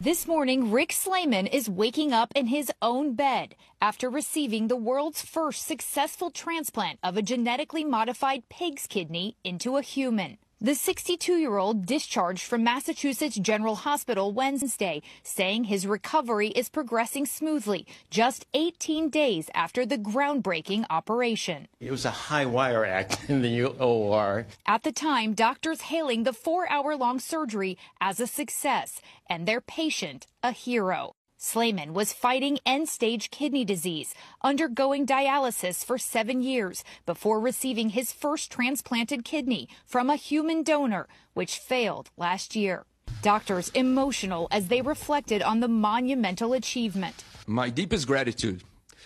This morning, Rick Slayman is waking up in his own bed after receiving the world's first successful transplant of a genetically modified pig's kidney into a human. The 62-year-old discharged from Massachusetts General Hospital Wednesday, saying his recovery is progressing smoothly just 18 days after the groundbreaking operation. It was a high wire act in the OR. At the time, doctors hailing the 4-hour-long surgery as a success and their patient a hero. Slayman was fighting end-stage kidney disease, undergoing dialysis for 7 years before receiving his first transplanted kidney from a human donor, which failed last year. Doctors emotional as they reflected on the monumental achievement. My deepest gratitude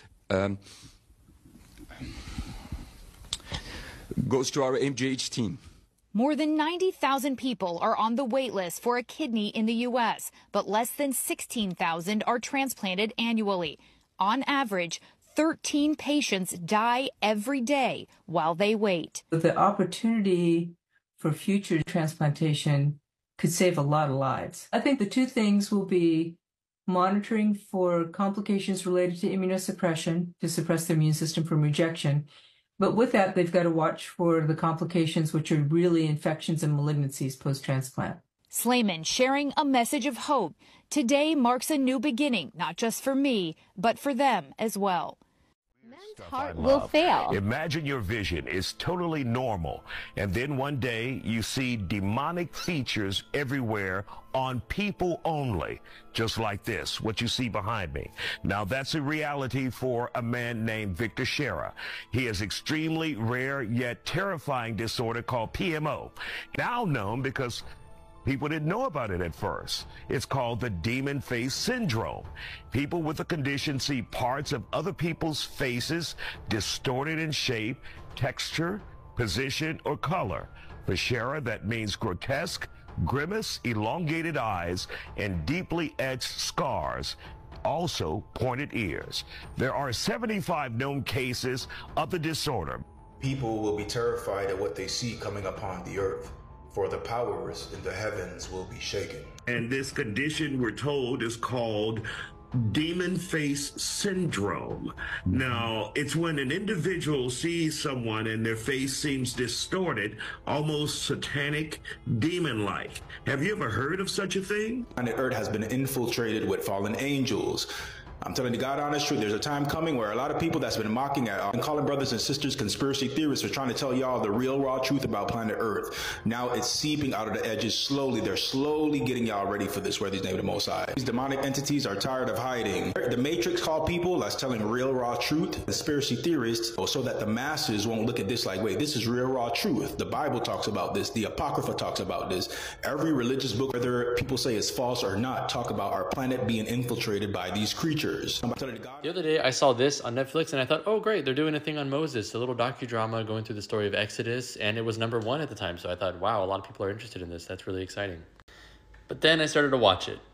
goes to our MGH team. More than 90,000 people are on the wait list for a kidney in the U.S., but less than 16,000 are transplanted annually. On average, 13 patients die every day while they wait. The opportunity for future transplantation could save a lot of lives. I think the two things will be monitoring for complications related to immunosuppression to suppress the immune system from rejection. But with that, they've got to watch for the complications, which are really infections and malignancies post-transplant. Slayman sharing a message of hope. Today marks a new beginning, not just for me, but for them as well. Men's heart will fail. Imagine your vision is totally normal, and then one day you see demonic features everywhere on people only, just like this, what you see behind me. Now, that's a reality for a man named Victor Shera. He has extremely rare yet terrifying disorder called PMO, now known because people didn't know about it at first. It's called the demon face syndrome. People with the condition see parts of other people's faces distorted in shape, texture, position, or color. For Shera, that means grotesque, grimace, elongated eyes, and deeply etched scars. Also, pointed ears. There are 75 known cases of the disorder. People will be terrified at what they see coming upon the earth, for the powers in the heavens will be shaken. And this condition, we're told, is called demon face syndrome. Now, it's when an individual sees someone and their face seems distorted, almost satanic, demon-like. Have you ever heard of such a thing? And the earth has been infiltrated with fallen angels. I'm telling you, God honest truth, there's a time coming where a lot of people that's been mocking at and calling brothers and sisters conspiracy theorists are trying to tell y'all the real raw truth about planet Earth. Now it's seeping out of the edges slowly. They're slowly getting y'all ready for this, worthy's name of the Most High. These demonic entities are tired of hiding. The Matrix called people that's telling real raw truth, conspiracy theorists, so that the masses won't look at this like, wait, this is real raw truth. The Bible talks about this. The Apocrypha talks about this. Every religious book, whether people say it's false or not, talk about our planet being infiltrated by these creatures. The other day I saw this on Netflix and I thought, oh great, they're doing a thing on Moses, a little docudrama going through the story of Exodus, and it was #1 at the time, so I thought, wow, a lot of people are interested in this. That's really exciting. But then I started to watch it.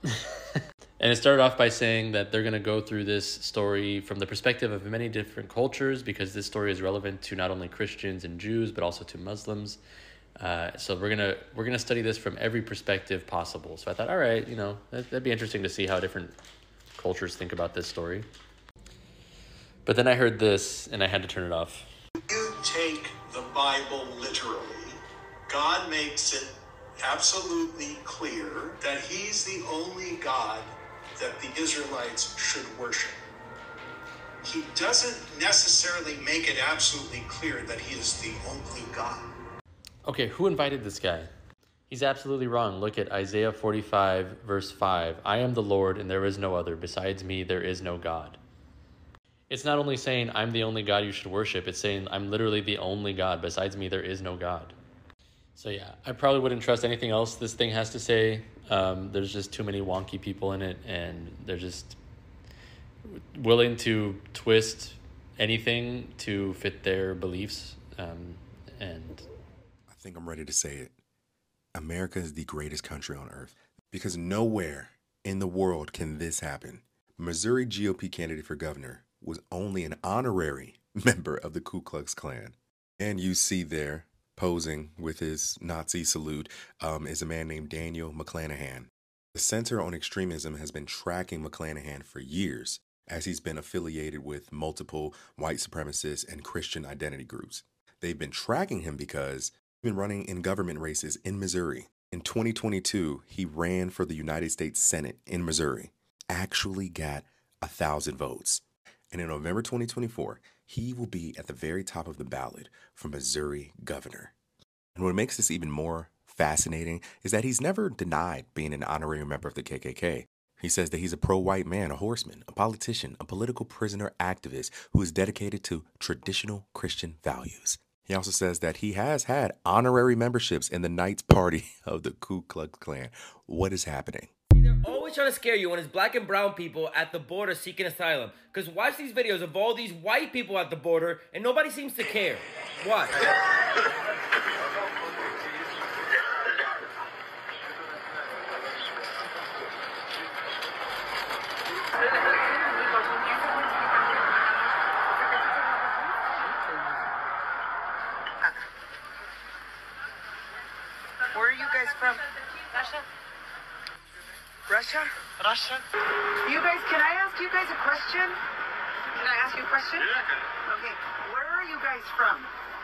And it started off by saying that they're going to go through this story from the perspective of many different cultures, because this story is relevant to not only Christians and Jews, but also to Muslims. So we're gonna study this from every perspective possible. So I thought, all right, that'd be interesting to see how different cultures think about this story. But then I heard this and I had to turn it off. You take the Bible literally. God makes it absolutely clear that he's the only God that the Israelites should worship. He doesn't necessarily make it absolutely clear that he is the only God. Okay, who invited this guy? He's absolutely wrong. Look at Isaiah 45, verse 5. I am the Lord, and there is no other. Besides me, there is no God. It's not only saying I'm the only God you should worship. It's saying I'm literally the only God. Besides me, there is no God. So yeah, I probably wouldn't trust anything else this thing has to say. There's just too many wonky people in it, and they're just willing to twist anything to fit their beliefs. And I think I'm ready to say it. America is the greatest country on earth, because nowhere in the world can this happen. Missouri GOP candidate for governor was only an honorary member of the Ku Klux Klan. And you see there, posing with his Nazi salute, is a man named Daniel McClanahan. The Center on Extremism has been tracking McClanahan for years, as he's been affiliated with multiple white supremacist and Christian identity groups. They've been tracking him because he's been running in government races in Missouri. In 2022, he ran for the United States Senate in Missouri, actually got 1,000 votes. And in November 2024, he will be at the very top of the ballot for Missouri governor. And what makes this even more fascinating is that he's never denied being an honorary member of the KKK. He says that he's a pro-white man, a horseman, a politician, a political prisoner activist who is dedicated to traditional Christian values. He also says that he has had honorary memberships in the Knights Party of the Ku Klux Klan. What is happening? They're always trying to scare you when it's black and brown people at the border seeking asylum. Because watch these videos of all these white people at the border and nobody seems to care. Watch. Where are you guys from? Russia. Russia? Russia. You guys, can I ask you guys a question? Can I ask you a question? Yeah. Okay. Where are you guys from?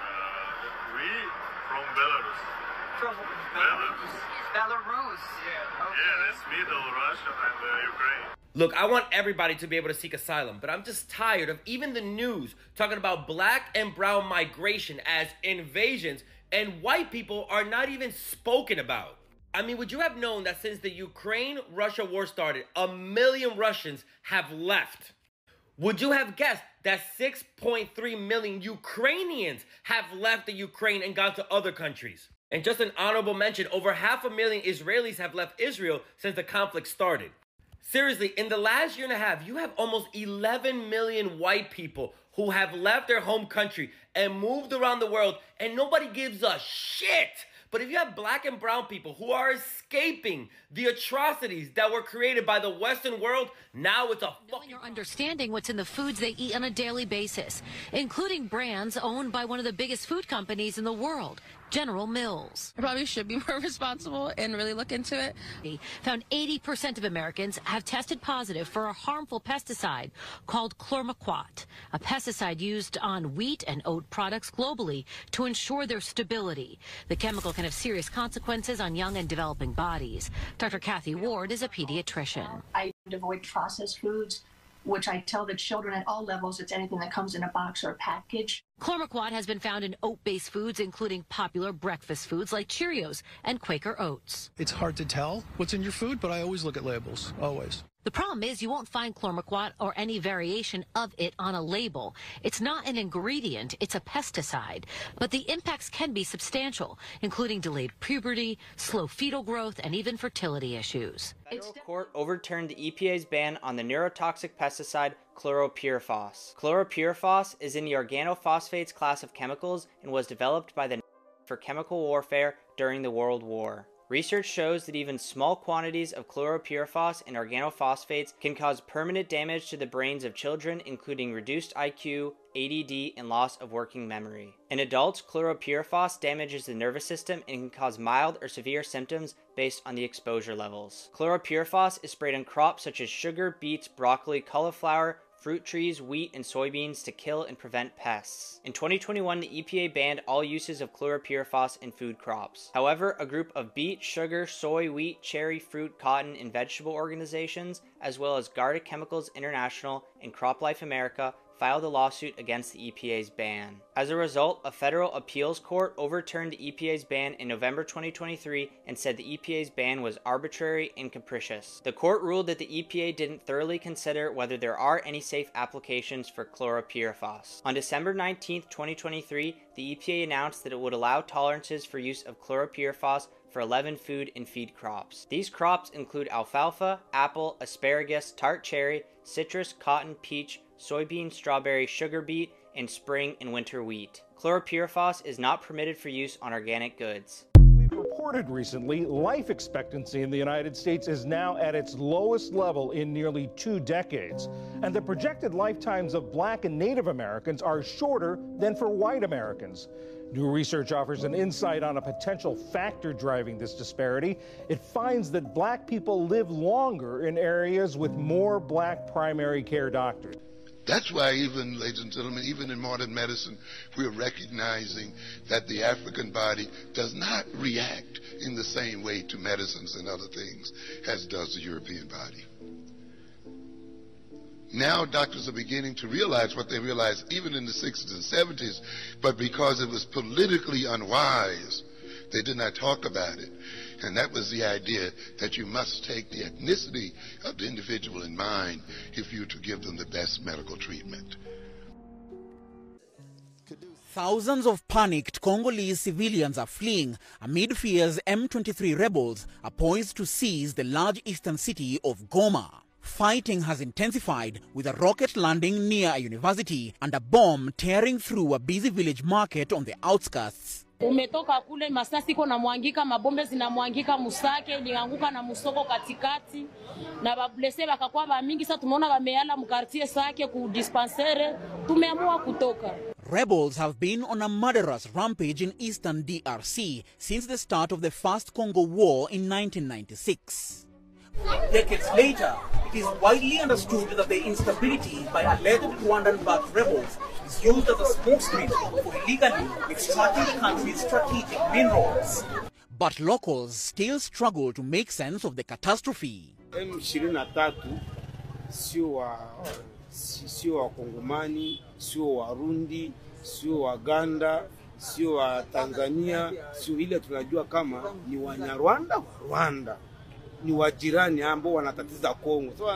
We from Belarus. From Belarus. Belarus. Yeah. Okay. Yeah, that's middle Russia and Ukraine. Look, I want everybody to be able to seek asylum, but I'm just tired of even the news talking about black and brown migration as invasions, and white people are not even spoken about. I mean, would you have known that since the Ukraine-Russia war started, 1 million Russians have left? Would you have guessed that 6.3 million Ukrainians have left the Ukraine and gone to other countries? And just an honorable mention, over 500,000 Israelis have left Israel since the conflict started. Seriously, in the last year and a half, you have almost 11 million white people who have left their home country and moved around the world, and nobody gives a shit. But if you have black and brown people who are escaping the atrocities that were created by the Western world, now it's a fucking... You're understanding what's in the foods they eat on a daily basis, including brands owned by one of the biggest food companies in the world, General Mills. I probably should be more responsible and really look into it. Found 80% of Americans have tested positive for a harmful pesticide called chlormequat, a pesticide used on wheat and oat products globally to ensure their stability. The chemical can have serious consequences on young and developing bodies. Dr. Kathy Ward is a pediatrician. I avoid processed foods, which I tell the children at all levels, it's anything that comes in a box or a package. Chlormequat has been found in oat-based foods, including popular breakfast foods like Cheerios and Quaker Oats. It's hard to tell what's in your food, but I always look at labels, always. The problem is you won't find chlormequat or any variation of it on a label. It's not an ingredient, it's a pesticide. But the impacts can be substantial, including delayed puberty, slow fetal growth, and even fertility issues. Federal court overturned the EPA's ban on the neurotoxic pesticide chloropyrifos. Chloropyrifos is in the organophosphates class of chemicals and was developed by the for chemical warfare during the World War. Research shows that even small quantities of chloropyrifos and organophosphates can cause permanent damage to the brains of children, including reduced IQ, ADD, and loss of working memory. In adults, chloropyrifos damages the nervous system and can cause mild or severe symptoms based on the exposure levels. Chloropyrifos is sprayed on crops such as sugar, beets, broccoli, cauliflower, fruit trees, wheat, and soybeans to kill and prevent pests. In 2021, the EPA banned all uses of chloropyrifos in food crops. However, a group of beet, sugar, soy, wheat, cherry, fruit, cotton, and vegetable organizations, as well as Garda Chemicals International and CropLife America, filed a lawsuit against the EPA's ban. As a result, a federal appeals court overturned the EPA's ban in November 2023 and said the EPA's ban was arbitrary and capricious. The court ruled that the EPA didn't thoroughly consider whether there are any safe applications for chloropyrifos. On December 19, 2023, the EPA announced that it would allow tolerances for use of chloropyrifos for 11 food and feed crops. These crops include alfalfa, apple, asparagus, tart cherry, citrus, cotton, peach, soybean, strawberry, sugar beet, and spring and winter wheat. Chloropyrifos is not permitted for use on organic goods. We Reported recently, life expectancy in the United States is now at its lowest level in nearly 2 decades. And the projected lifetimes of Black and Native Americans are shorter than for white Americans. New research offers an insight on a potential factor driving this disparity. It finds that Black people live longer in areas with more Black primary care doctors. That's why even, ladies and gentlemen, even in modern medicine, we're recognizing that the African body does not react in the same way to medicines and other things as does the European body. Now doctors are beginning to realize what they realized even in the 60s and 70s, but because it was politically unwise, they did not talk about it. And that was the idea that you must take the ethnicity of the individual in mind if you're to give them the best medical treatment. Thousands of panicked Congolese civilians are fleeing amid fears M23 rebels are poised to seize the large eastern city of Goma. Fighting has intensified with a rocket landing near a university and a bomb tearing through a busy village market on the outskirts. Umetoka kule masasi iko na mwangika, mabombe zinamwangika, Musake lianguka na Musoko katikati na bablese bakakuwa ba mingi. Sasa tumeona bameala mkartie Sake ku dispensaire, tumeamua kutoka. Rebels have been on a murderous rampage in eastern DRC since the start of the First Congo War in 1996. Decades later, it is widely understood that the instability by alleged Rwandan-backed rebels is used as a smokescreen for illegally extracting the country's strategic minerals. But locals still struggle to make sense of the catastrophe. M23 sio wa Kongomani, sio wa Rundi, sio wa Uganda, sio wa Tanzania, sio ile tunajua kama ni Wanyarwanda wa Rwanda. Ni wajirani ambao wanatatiza Kongo. So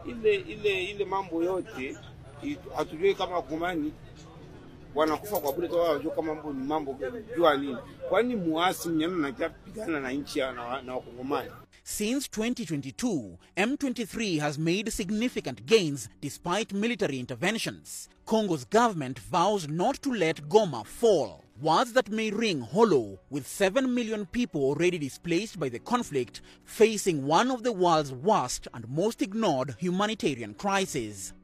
ile mambo yote hatujui kama Wakongomani wanakufa kwa bure, tunajua kama mambo ni mambo jua nini. Kwani muasi mnyana anapigana na nchi na Wakongomani. Since 2022, M23 has made significant gains despite military interventions. Congo's government vows not to let Goma fall. Words that may ring hollow with 7 million people already displaced by the conflict, facing one of the world's worst and most ignored humanitarian crises.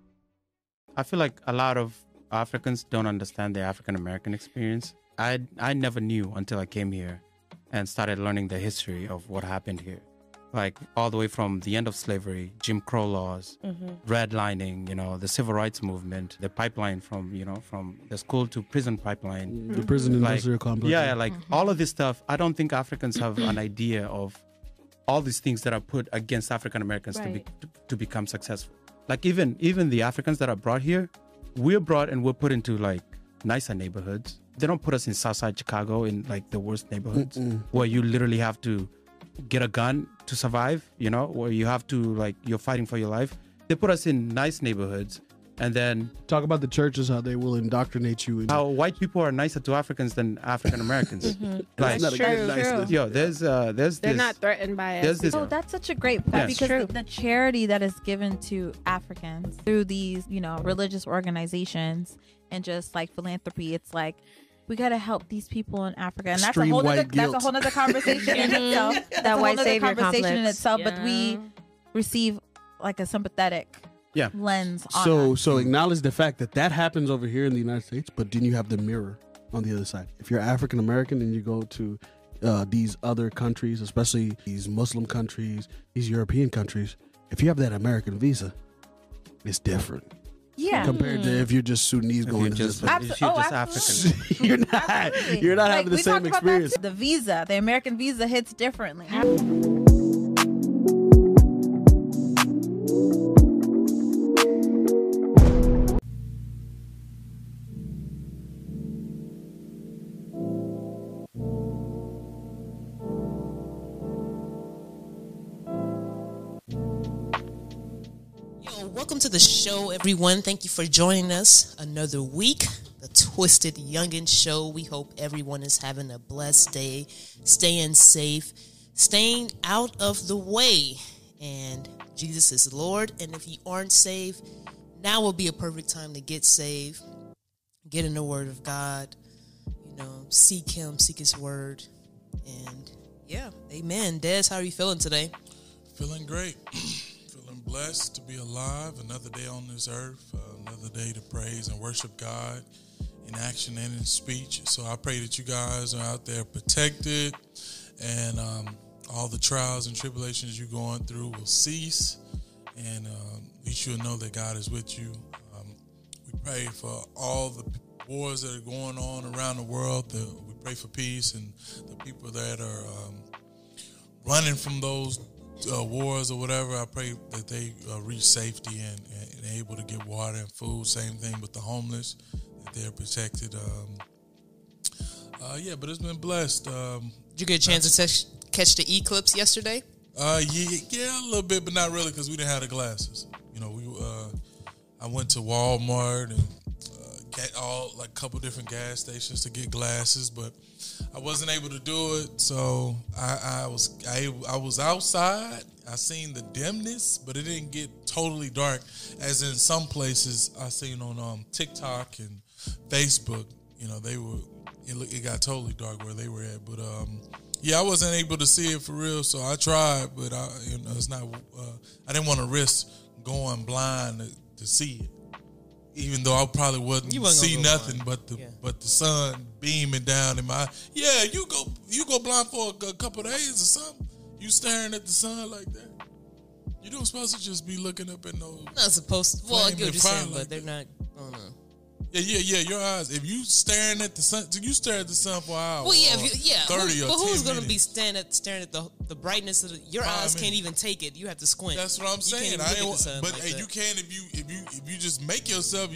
I feel like a lot of Africans don't understand the African American experience. I never knew until I came here and started learning the history of what happened here. Like all the way from the end of slavery, Jim Crow laws, redlining, the civil rights movement, the pipeline from the school to prison pipeline. The prison industrial complex. Yeah, all of this stuff. I don't think Africans have an idea of all these things that are put against African Americans to become successful. Like even the Africans that are brought here, we're brought and we're put into like nicer neighborhoods. They don't put us in Southside Chicago in like the worst neighborhoods where you literally have to get a gun to survive, where you have to you're fighting for your life. They put us in nice neighborhoods, and then talk about the churches, how they will indoctrinate you. How white people are nicer to Africans than African Americans. That's not a good niceness. Yo, there's they're not threatened by it. So that's such a great fact because the charity that is given to Africans through these, religious organizations and just like philanthropy, it's like, we got to help these people in Africa. And that's a whole other conversation in itself. That white savior conversation complex. in itself, but we receive like a sympathetic lens on So acknowledge the fact that happens over here in the United States, but then you have the mirror on the other side. If you're African American and you go to these other countries, especially these Muslim countries, these European countries, if you have that American visa, it's different. Yeah. Compared to if you're just Sudanese going to this place. If you're just African. You're not having the same experience. The visa, the American visa hits differently. Welcome to the show, everyone. Thank you for joining us another week. The Twisted Youngin Show. We hope everyone is having a blessed day, staying safe, staying out of the way. And Jesus is Lord. And if you aren't saved, now will be a perfect time to get saved. Get in the Word of God. Seek Him, seek His Word. And yeah, amen. Des, how are you feeling today? Feeling great. Feeling blessed to be alive. Another day on this earth. Another day to praise and worship God in action and in speech. So I pray that you guys are out there protected, and all the trials and tribulations you're going through will cease, and at least you'll know that God is with you. We pray for all the wars that are going on around the world. We pray for peace, and the people that are running from those wars or whatever, I pray that they reach safety and able to get water and food. Same thing with the homeless, that they're protected. But it's been blessed. Did you get a chance to catch the eclipse yesterday? Yeah, a little bit, but not really, because we didn't have the glasses. You know, I went to Walmart and a couple different gas stations to get glasses, but I wasn't able to do it. So I was outside. I seen the dimness, but it didn't get totally dark, as in some places I seen on TikTok and Facebook. You know, it got totally dark where they were at, but I wasn't able to see it for real. So I tried, but it's not. I didn't want to risk going blind to see it. Even though I probably wouldn't see nothing but the sun beaming down in my eye. Yeah, you go blind for a couple of days or something. You staring at the sun like that. You don't supposed to just be looking up at no. Not supposed to. Well, I get what you're saying, but they're not. I don't know. Yeah. Your eyes. If you staring at the sun, you stare at the sun for an hour. Well, 30 but who's going to be staring at the brightness of your eyes? Can't even take it. You have to squint. That's what I'm saying. You can if you just make yourself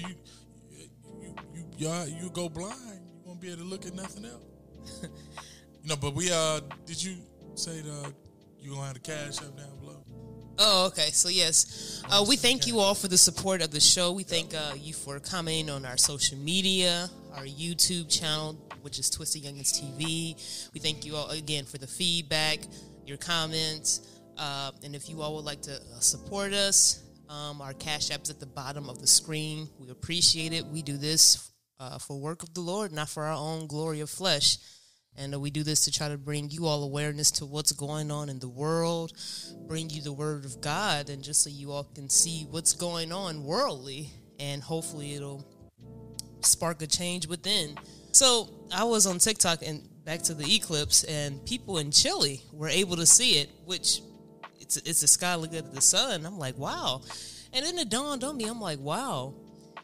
you go blind. You won't be able to look at nothing else. But we did you say you gonna have the cash up down below? Oh, okay. So, yes, we thank you all for the support of the show. We thank you for commenting on our social media, our YouTube channel, which is Twisted Youngins TV. We thank you all again for the feedback, your comments. And if you all would like to support us, our Cash App's at the bottom of the screen. We appreciate it. We do this for work of the Lord, not for our own glory of flesh. And we do this to try to bring you all awareness to what's going on in the world, bring you the word of God, and just so you all can see what's going on worldly, and hopefully it'll spark a change within. So I was on TikTok and back to the eclipse, and people in Chile were able to see it, which it's the sky looking at the sun. I'm like, wow. And then it dawned on me, I'm like, wow.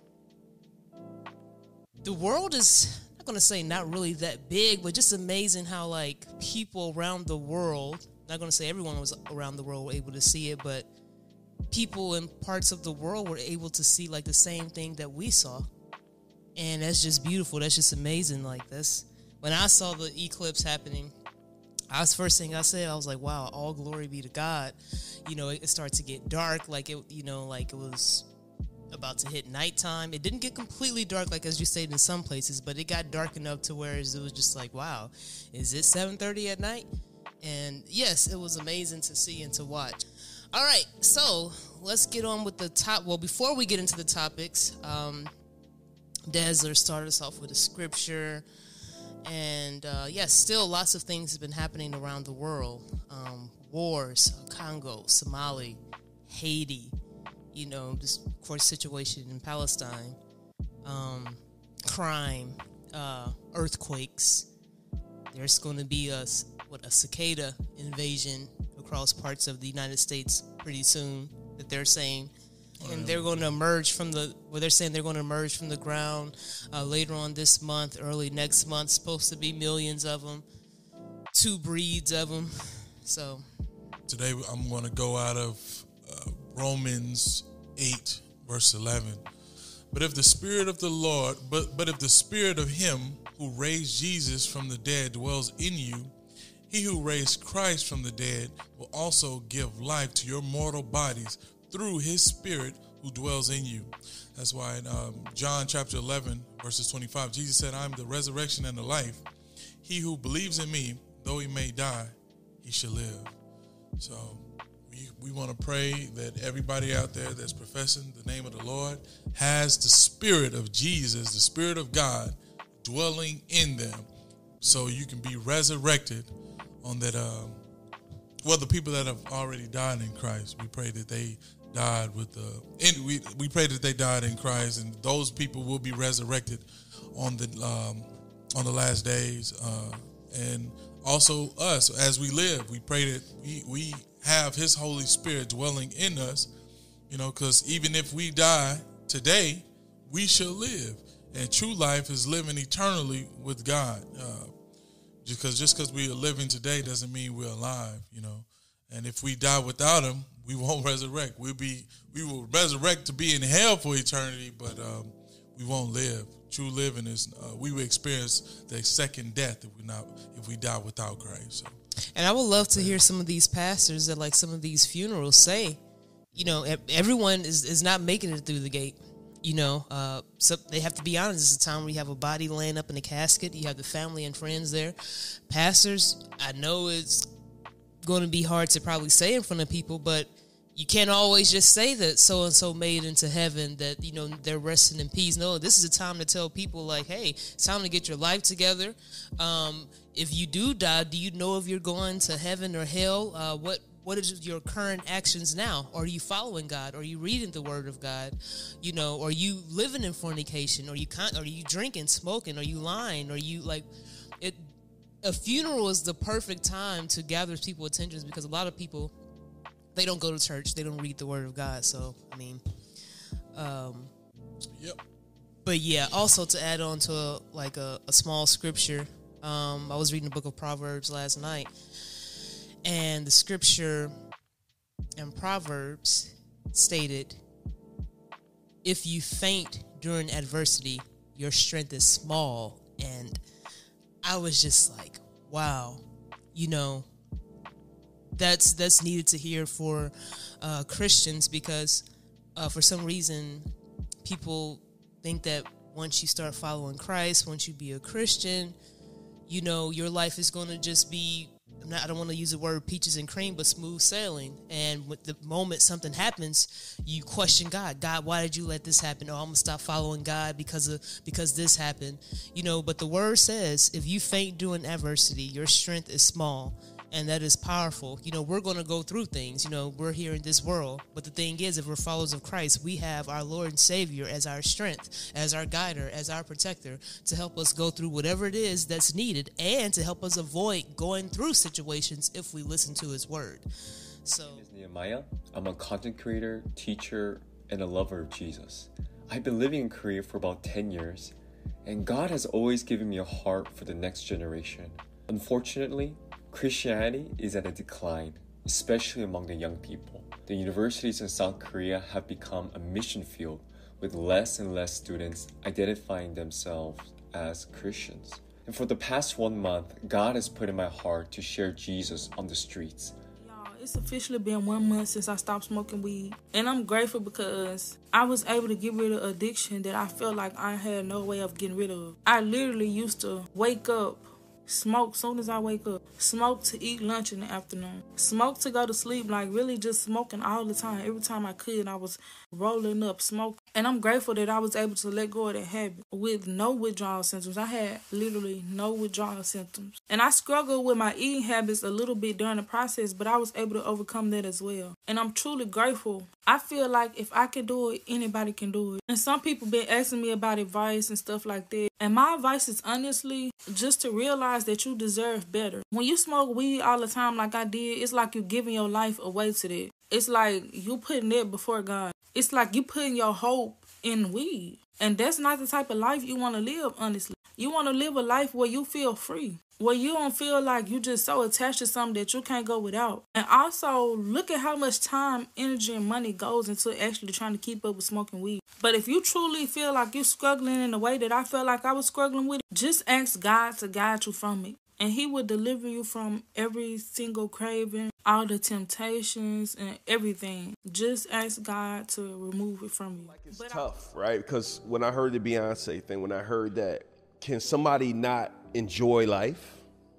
The world is... going to say not really that big, but just amazing how like people around the world, not going to say everyone was around the world were able to see it, but people in parts of the world were able to see like the same thing that we saw. And that's just beautiful. That's just amazing. Like this, when I saw the eclipse happening, first thing I said, I was like, wow, all glory be to God. It started to get dark, like it was about to hit nighttime. It didn't get completely dark, like as you said, in some places, but it got dark enough to where it was just like, wow, is it 7:30 at night? And yes, it was amazing to see and to watch. All right, so let's get on with the top. Well, before we get into the topics, Desler started us off with a scripture, and still lots of things have been happening around the world. Wars, Congo, Somalia, Haiti, just of course situation in Palestine, crime, earthquakes. There's going to be a cicada invasion across parts of the United States pretty soon that they're saying, and they're going to emerge from they're saying they're going to emerge from the ground later on this month, early next month. Supposed to be millions of them, 2 breeds of them. So today I'm going to go out of Romans 8, verse 11. But if the Spirit of the Lord, but if the Spirit of Him who raised Jesus from the dead dwells in you, He who raised Christ from the dead will also give life to your mortal bodies through His Spirit who dwells in you. That's why in John chapter 11, verses 25, Jesus said, I am the resurrection and the life. He who believes in me, though he may die, he shall live. So we want to pray that everybody out there that's professing the name of the Lord has the Spirit of Jesus, the Spirit of God dwelling in them, so you can be resurrected on that. The people that have already died in Christ, we pray that they died with we pray that they died in Christ, and those people will be resurrected on the last days, and also us as we live. We pray that we have His Holy Spirit dwelling in us, because even if we die today, we shall live, and true life is living eternally with God. Just because we are living today doesn't mean we're alive, And if we die without Him, we won't resurrect. We will resurrect to be in hell for eternity, but we won't live. True living is we will experience the second death if we die without Christ. So. And I would love to hear some of these pastors at like some of these funerals say, everyone is not making it through the gate. So they have to be honest. It's a time where you have a body laying up in a casket. You have the family and friends there. Pastors, I know it's going to be hard to probably say in front of people, but you can't always just say that so-and-so made into heaven, that, they're resting in peace. No, this is a time to tell people like, hey, it's time to get your life together. If you do die, do you know if you're going to heaven or hell? What is your current actions now? Are you following God? Are you reading the Word of God? Are you living in fornication? Are you drinking, smoking? Are you lying? Are you like it? A funeral is the perfect time to gather people's attention, because a lot of people, they don't go to church, they don't read the Word of God. So yep. But yeah, also to add on to a small scripture, I was reading the book of Proverbs last night. And the scripture in Proverbs stated, if you faint during adversity, your strength is small. And I was just like, wow, that's needed to hear for Christians, because for some reason people think that once you start following Christ, once you be a Christian, your life is going to just be, I don't want to use the word peaches and cream, but smooth sailing. And with the moment something happens, you question God. God, why did you let this happen? Oh, I'm going to stop following God because this happened. But the word says, if you faint during adversity, your strength is small. And that is powerful. We're going to go through things. We're here in this world. But the thing is, if we're followers of Christ, we have our Lord and Savior as our strength, as our guider, as our protector, to help us go through whatever it is that's needed, and to help us avoid going through situations if we listen to His Word. So, my name is Nehemiah. I'm a content creator, teacher, and a lover of Jesus. I've been living in Korea for about 10 years, and God has always given me a heart for the next generation. Unfortunately, Christianity is at a decline, especially among the young people. The universities in South Korea have become a mission field, with less and less students identifying themselves as Christians. And for the past 1 month, God has put in my heart to share Jesus on the streets. It's officially been 1 month since I stopped smoking weed. And I'm grateful because I was able to get rid of addiction that I felt like I had no way of getting rid of. I literally used to wake up, smoke soon as I wake up, smoke to eat lunch in the afternoon, smoke to go to sleep, like really just smoking all the time. Every time I could, I was rolling up, smoking. And I'm grateful that I was able to let go of that habit with no withdrawal symptoms. I had literally no withdrawal symptoms. And I struggled with my eating habits a little bit during the process, but I was able to overcome that as well. And I'm truly grateful. I feel like if I can do it, anybody can do it. And some people been asking me about advice and stuff like that. And my advice is honestly just to realize that you deserve better. When you smoke weed all the time like I did, it's like you're giving your life away to that. It's like you putting it before God. It's like you putting your hope in weed. And that's not the type of life you want to live, honestly. You want to live a life where you feel free, where you don't feel like you just so attached to something that you can't go without. And also, look at how much time, energy, and money goes into actually trying to keep up with smoking weed. But if you truly feel like you're struggling in the way that I felt like I was struggling with it, just ask God to guide you from it. And He will deliver you from every single craving, all the temptations, and everything. Just ask God to remove it from you. It's tough, right? Because when I heard the Beyonce thing, when I heard that, can somebody not enjoy life?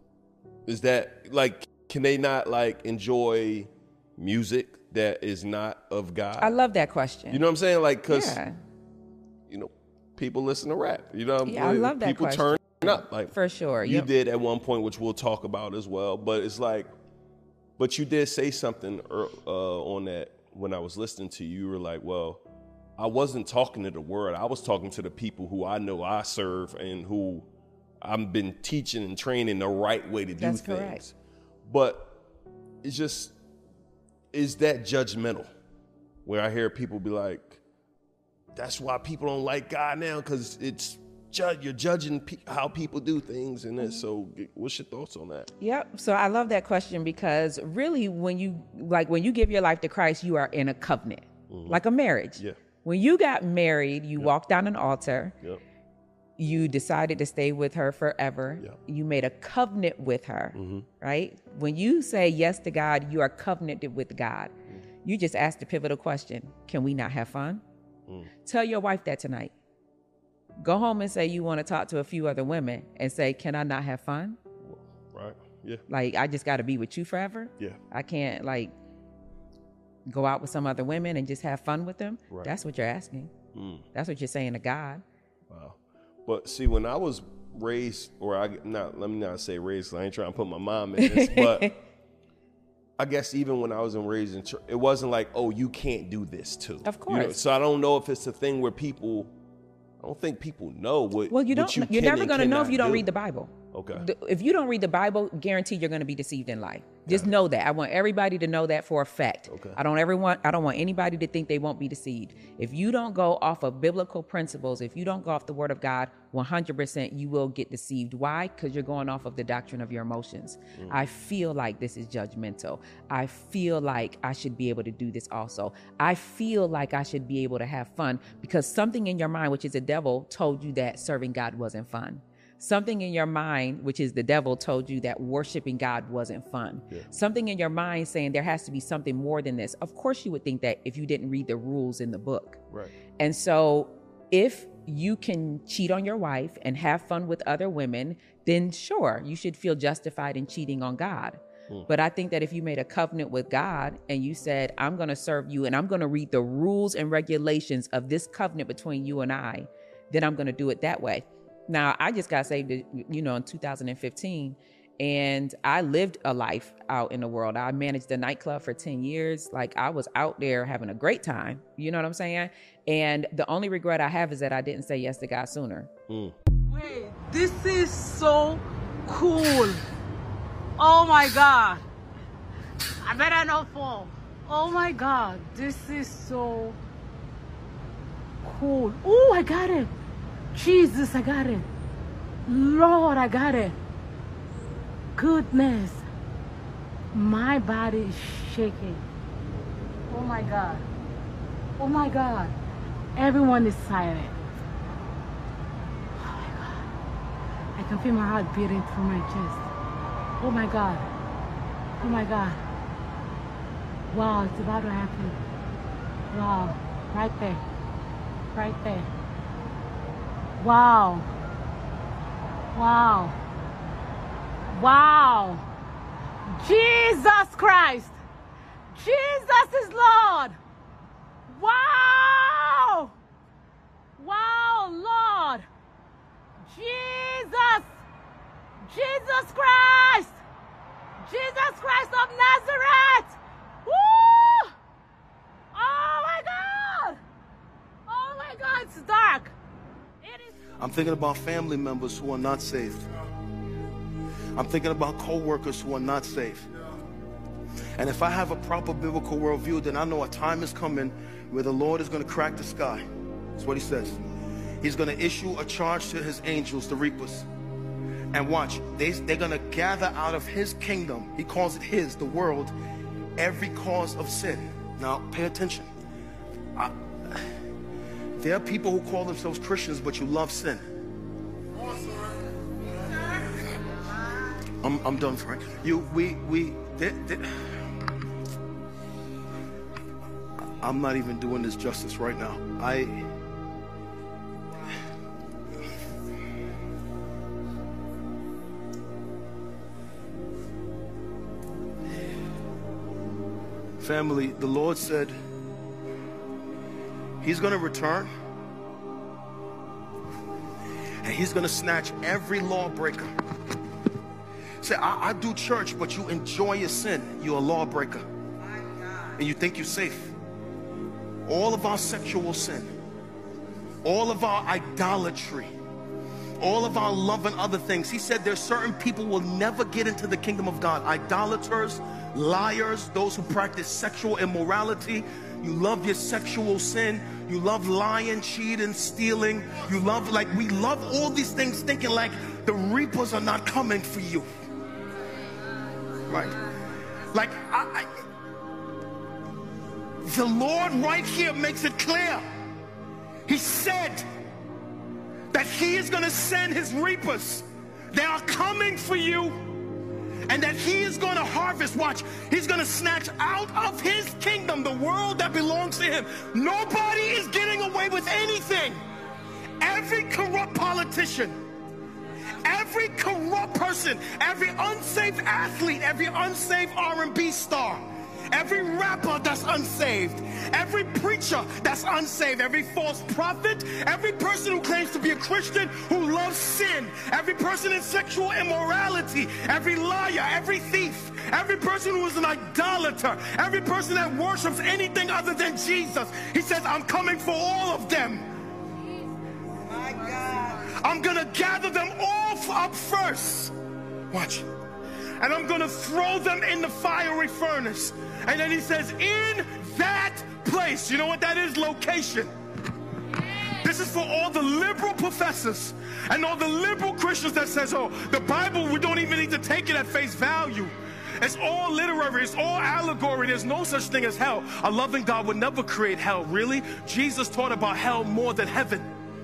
Is that, like, can they not, like, enjoy music that is not of God? I love that question. You know what I'm saying? Like, because, you know, people listen to rap. You know, I love that people question. turn Not like for sure. You did at one point, which we'll talk about as well. But it's like, but you did say something on that when I was listening to you. You were like, well, I wasn't talking to the world. I was talking to the people who I know I serve and who I've been teaching and training the right way to do things. Correct. But it's just, is that judgmental? Where I hear people be like, that's why people don't like God now, because it's you're judging how people do things. And then, so what's your thoughts on that? Yep. So I love that question, because really when you give your life to Christ, you are in a covenant, like a marriage. Yeah. When you got married, you walked down an altar. Yep. You decided to stay with her forever. Yep. You made a covenant with her, right? When you say yes to God, you are covenanted with God. You just asked the pivotal question, can we not have fun? Tell your wife that tonight. Go home and say you want to talk to a few other women and say, can I not have fun? Right, yeah. Like, I just got to be with you forever? Yeah. I can't, like, go out with some other women and just have fun with them? Right. That's what you're asking. That's what you're saying to God. Wow. But see, when I was raised, let me not say raised, I ain't trying to put my mom in this, but I guess even when I was raised in church, it wasn't like, oh, you can't do this too. Of course. You know? So I don't know if it's a thing where I don't think people know what. Well, you're never going to know if you don't read the Bible. Okay. If you don't read the Bible, guaranteed you're going to be deceived in life. Just know that. I want everybody to know that for a fact. Okay. I don't want anybody to think they won't be deceived. If you don't go off of biblical principles, if you don't go off the word of God, 100% you will get deceived. Why? Because you're going off of the doctrine of your emotions. I feel like this is judgmental. I feel like I should be able to do this also. I feel like I should be able to have fun because something in your mind, which is the devil, told you that serving God wasn't fun. Something in your mind, which is the devil, told you that worshiping God wasn't fun. Yeah. Something in your mind saying there has to be something more than this. Of course you would think that if you didn't read the rules in the book. Right. And so if you can cheat on your wife and have fun with other women, then sure, you should feel justified in cheating on God. But I think that if you made a covenant with God and you said, I'm going to serve you and I'm going to read the rules and regulations of this covenant between you and I, then I'm going to do it that way. Now, I just got saved, in 2015, and I lived a life out in the world. I managed a nightclub for 10 years. Like, I was out there having a great time. You know what I'm saying? And the only regret I have is that I didn't say yes to God sooner. Wait, this is so cool. Oh, my God. I better not fall. Oh, my God. This is so cool. Oh, I got it. Jesus, I got it. Lord, I got it. Goodness. My body is shaking. Oh my God. Oh my God. Everyone is silent. Oh my God. I can feel my heart beating through my chest. Oh my God. Oh my God. Wow, it's about to happen. Wow. Right there. Right there. Wow. Wow. Wow. Jesus Christ. Jesus is Lord. Wow. Wow, Lord. Jesus. Jesus Christ. Jesus Christ of Nazareth. Woo! Oh my God. Oh my God, it's dark. I'm thinking about family members who are not saved. I'm thinking about co-workers who are not saved. And if I have a proper biblical worldview, then I know a time is coming where the Lord is going to crack the sky. That's what he says. He's going to issue a charge to his angels, the reapers. And watch, they're going to gather out of his kingdom. He calls it his, the world, every cause of sin. Now, pay attention. There are people who call themselves Christians, but you love sin. I'm done, Frank. I'm not even doing this justice right now. Family, the Lord said he's going to return And he's going to snatch every lawbreaker. Say, I do church, but you enjoy your sin. You're a lawbreaker. And you think you're safe. All of our sexual sin, all of our idolatry, all of our love and other things. He said there's certain people will never get into the kingdom of God. Idolaters, liars, those who practice sexual immorality. You love your sexual sin. You love lying, cheating, stealing. You love, like, we love all these things thinking like the reapers are not coming for you. Right? Like, the Lord right here makes it clear. He said that he is going to send his reapers. They are coming for you. And that he is going to harvest. Watch. He's going to snatch out of his kingdom the world that belongs to him. Nobody is getting away with anything. Every corrupt politician, every corrupt person, every unsaved athlete, every unsaved R&B star, every rapper that's unsaved, every preacher that's unsaved, every false prophet, every person who claims to be a Christian who loves sin, every person in sexual immorality, every liar, every thief, every person who is an idolater, every person that worships anything other than Jesus. He says, I'm coming for all of them. My God. I'm going to gather them all up first. Watch. And I'm going to throw them in the fiery furnace. And then he says, in that place. You know what that is? Location. This is for all the liberal professors and all the liberal Christians that says, oh, the Bible, we don't even need to take it at face value. It's all literary. It's all allegory. There's no such thing as hell. A loving God would never create hell. Really? Jesus taught about hell more than heaven.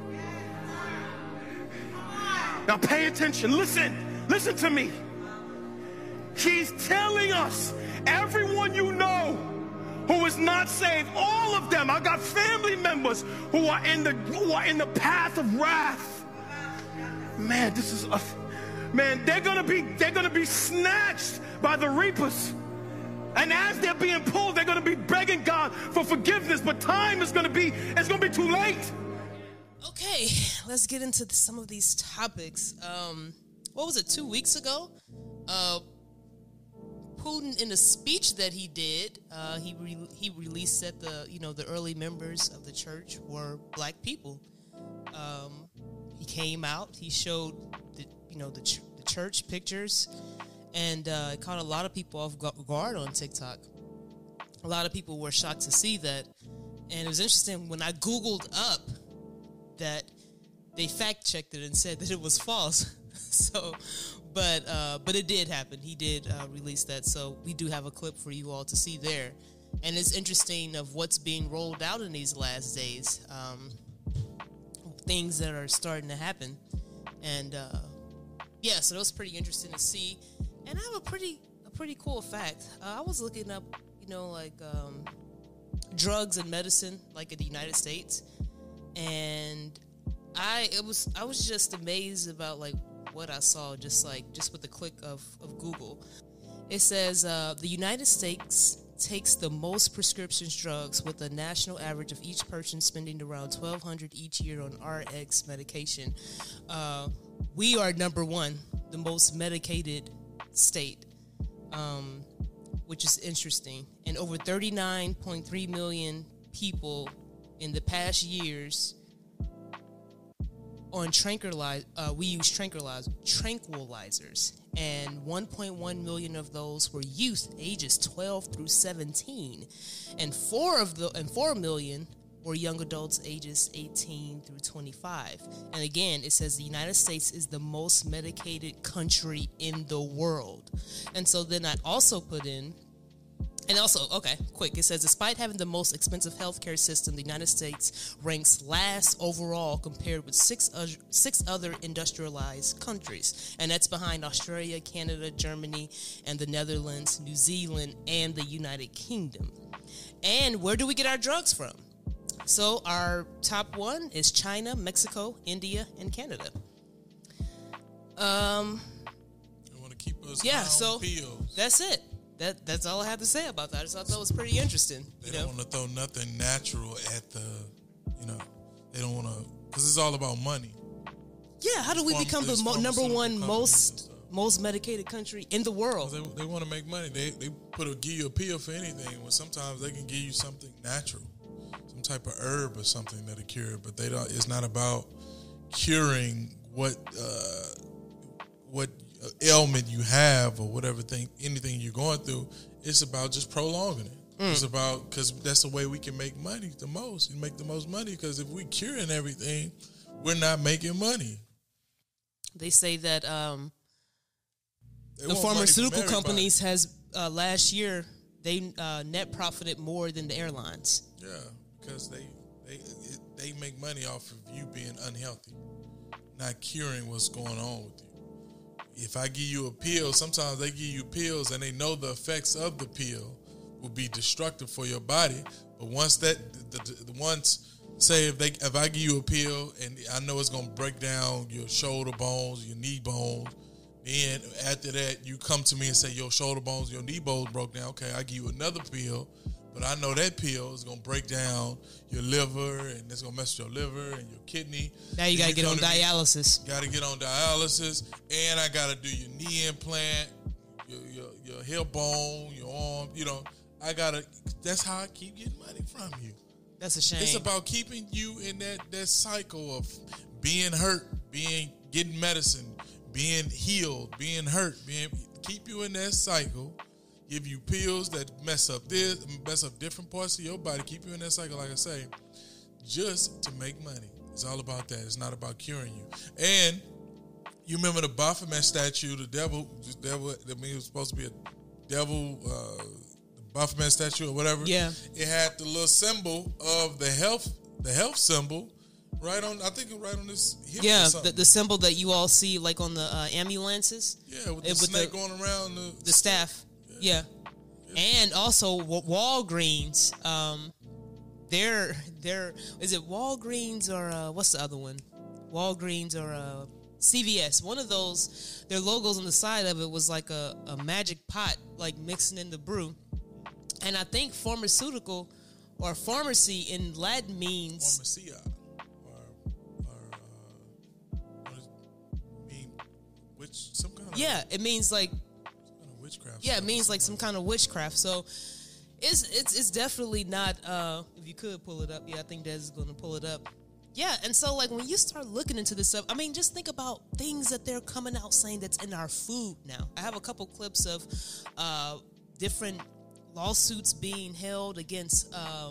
Now pay attention. Listen. Listen to me. He's telling us, everyone you know who is not saved, all of them. I got family members who are in the path of wrath. Man, this is they're gonna be snatched by the reapers. And as they're being pulled, they're gonna be begging God for forgiveness. But time is gonna be too late. Okay, let's get into some of these topics. What was it, 2 weeks ago? Putin, in a speech that he did, he released that the early members of the church were black people. He came out, he showed the church pictures, and it caught a lot of people off guard on TikTok. A lot of people were shocked to see that, and it was interesting when I Googled up that they fact checked it and said that it was false. But it did happen. He did release that, so we do have a clip for you all to see there. And it's interesting of what's being rolled out in these last days, things that are starting to happen. And so that was pretty interesting to see. And I have a pretty cool fact. I was looking up, drugs and medicine, like in the United States, and I was just amazed about what I saw just with the click of Google. It says the United States takes the most prescription drugs, with a national average of each person spending around $1,200 each year on RX medication. We are number one, the most medicated state, which is interesting. And over 39.3 million people in the past years on we use tranquilizers, and 1.1 million of those were youth ages 12 through 17, and 4 million were young adults ages 18 through 25. And again, it says the United States is the most medicated country in the world. And so then I also put in, and also, okay, quick, it says, despite having the most expensive healthcare system, the United States ranks last overall compared with six other industrialized countries. And that's behind Australia, Canada, Germany, and the Netherlands, New Zealand, and the United Kingdom. And where do we get our drugs from? So our top one is China, Mexico, India, and Canada. You want to keep us on pills. That's it. That's all I have to say about that. I just thought that was pretty interesting. They don't want to throw nothing natural at the, they don't want to, because it's all about money. Yeah, how do we become the number one most medicated country in the world? They want to make money. They give you a pill for anything. When sometimes they can give you something natural, some type of herb or something that'll cure. But they don't. It's not about curing what ailment you have or whatever anything you're going through. It's about just prolonging it. It's about, because that's the way we can make money the most. You make the most money because if we're curing everything, we're not making money. They say that the pharmaceutical companies has last year they net profited more than the airlines. Yeah, because they make money off of you being unhealthy, not curing what's going on with you. If I give you a pill, sometimes they give you pills and they know the effects of the pill will be destructive for your body. But once say if I give you a pill and I know it's gonna break down your shoulder bones, your knee bones, then after that you come to me and say your shoulder bones, your knee bones broke down. Okay, I give you another pill, but I know that pill is gonna break down your liver and it's gonna mess with your liver and your kidney. Now you gotta get on dialysis. You gotta get on dialysis, and I gotta do your knee implant, your hip bone, your arm. That's how I keep getting money from you. That's a shame. It's about keeping you in that cycle of being hurt, getting medicine, being healed, being hurt, keep you in that cycle, give you pills that mess up different parts of your body, keep you in that cycle, like I say, just to make money. It's all about that. It's not about curing you. And you remember the Baphomet statue, the devil, that means it was supposed to be a devil, Baphomet statue or whatever. Yeah. It had the little symbol of the health symbol right on this hip. Yeah, the symbol that you all see like on the ambulances. Yeah, with the snake going around the staff. Yeah. And also Walgreens. They're is it Walgreens or what's the other one? Walgreens or CVS. One of those, their logos on the side of it was like a magic pot, like mixing in the brew. And I think pharmaceutical or pharmacy in Latin means pharmacia, some kind of it means like some kind of witchcraft. Yeah, it means like some kind of witchcraft. So it's definitely not. If you could pull it up, I think Des is going to pull it up. Yeah, and so like when you start looking into this stuff, I mean, just think about things that they're coming out saying that's in our food now. I have a couple clips of different lawsuits being held against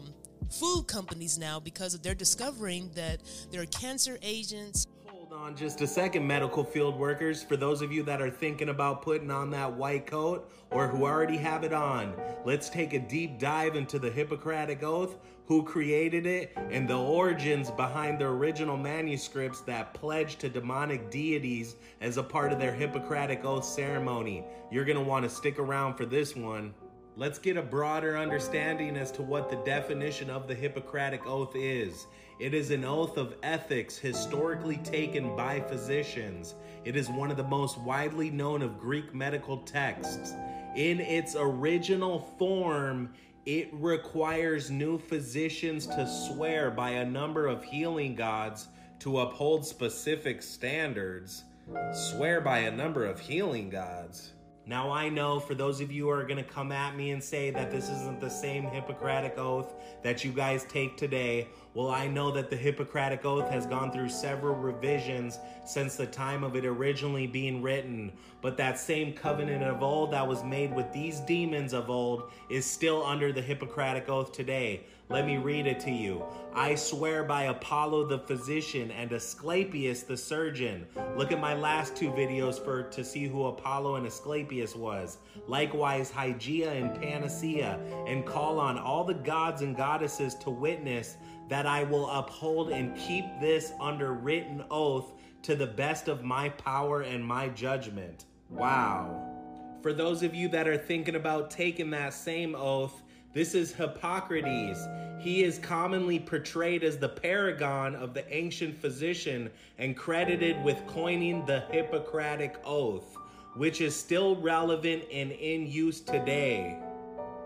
food companies now because they're discovering that there are cancer agents. Hold on just a second, medical field workers. For those of you that are thinking about putting on that white coat or who already have it on, let's take a deep dive into the Hippocratic Oath, who created it, and the origins behind the original manuscripts that pledged to demonic deities as a part of their Hippocratic Oath ceremony. You're going to want to stick around for this one. Let's get a broader understanding as to what the definition of the Hippocratic Oath is. It is an oath of ethics historically taken by physicians. It is one of the most widely known of Greek medical texts. In its original form, it requires new physicians to swear by a number of healing gods to uphold specific standards. Swear by a number of healing gods. Now I know for those of you who are going to come at me and say that this isn't the same Hippocratic Oath that you guys take today, well, I know that the Hippocratic Oath has gone through several revisions since the time of it originally being written, but that same covenant of old that was made with these demons of old is still under the Hippocratic Oath today. Let me read it to you. I swear by Apollo the physician and Asclepius the surgeon. Look at my last two videos to see who Apollo and Asclepius was. Likewise Hygeia and Panacea, and call on all the gods and goddesses to witness that I will uphold and keep this under written oath to the best of my power and my judgment. Wow. For those of you that are thinking about taking that same oath, this is Hippocrates. He is commonly portrayed as the paragon of the ancient physician and credited with coining the Hippocratic Oath, which is still relevant and in use today.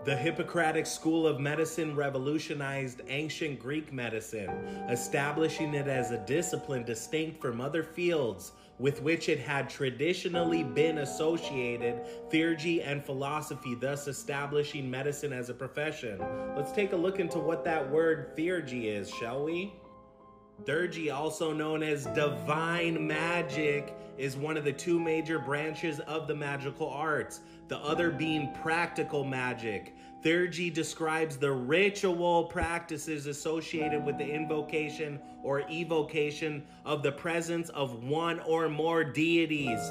The Hippocratic School of Medicine revolutionized ancient Greek medicine, establishing it as a discipline distinct from other fields with which it had traditionally been associated, theurgy and philosophy, thus establishing medicine as a profession. Let's take a look into what that word theurgy is, shall we? Theurgy, also known as divine magic, is one of the two major branches of the magical arts, the other being practical magic. Theurgy describes the ritual practices associated with the invocation or evocation of the presence of one or more deities,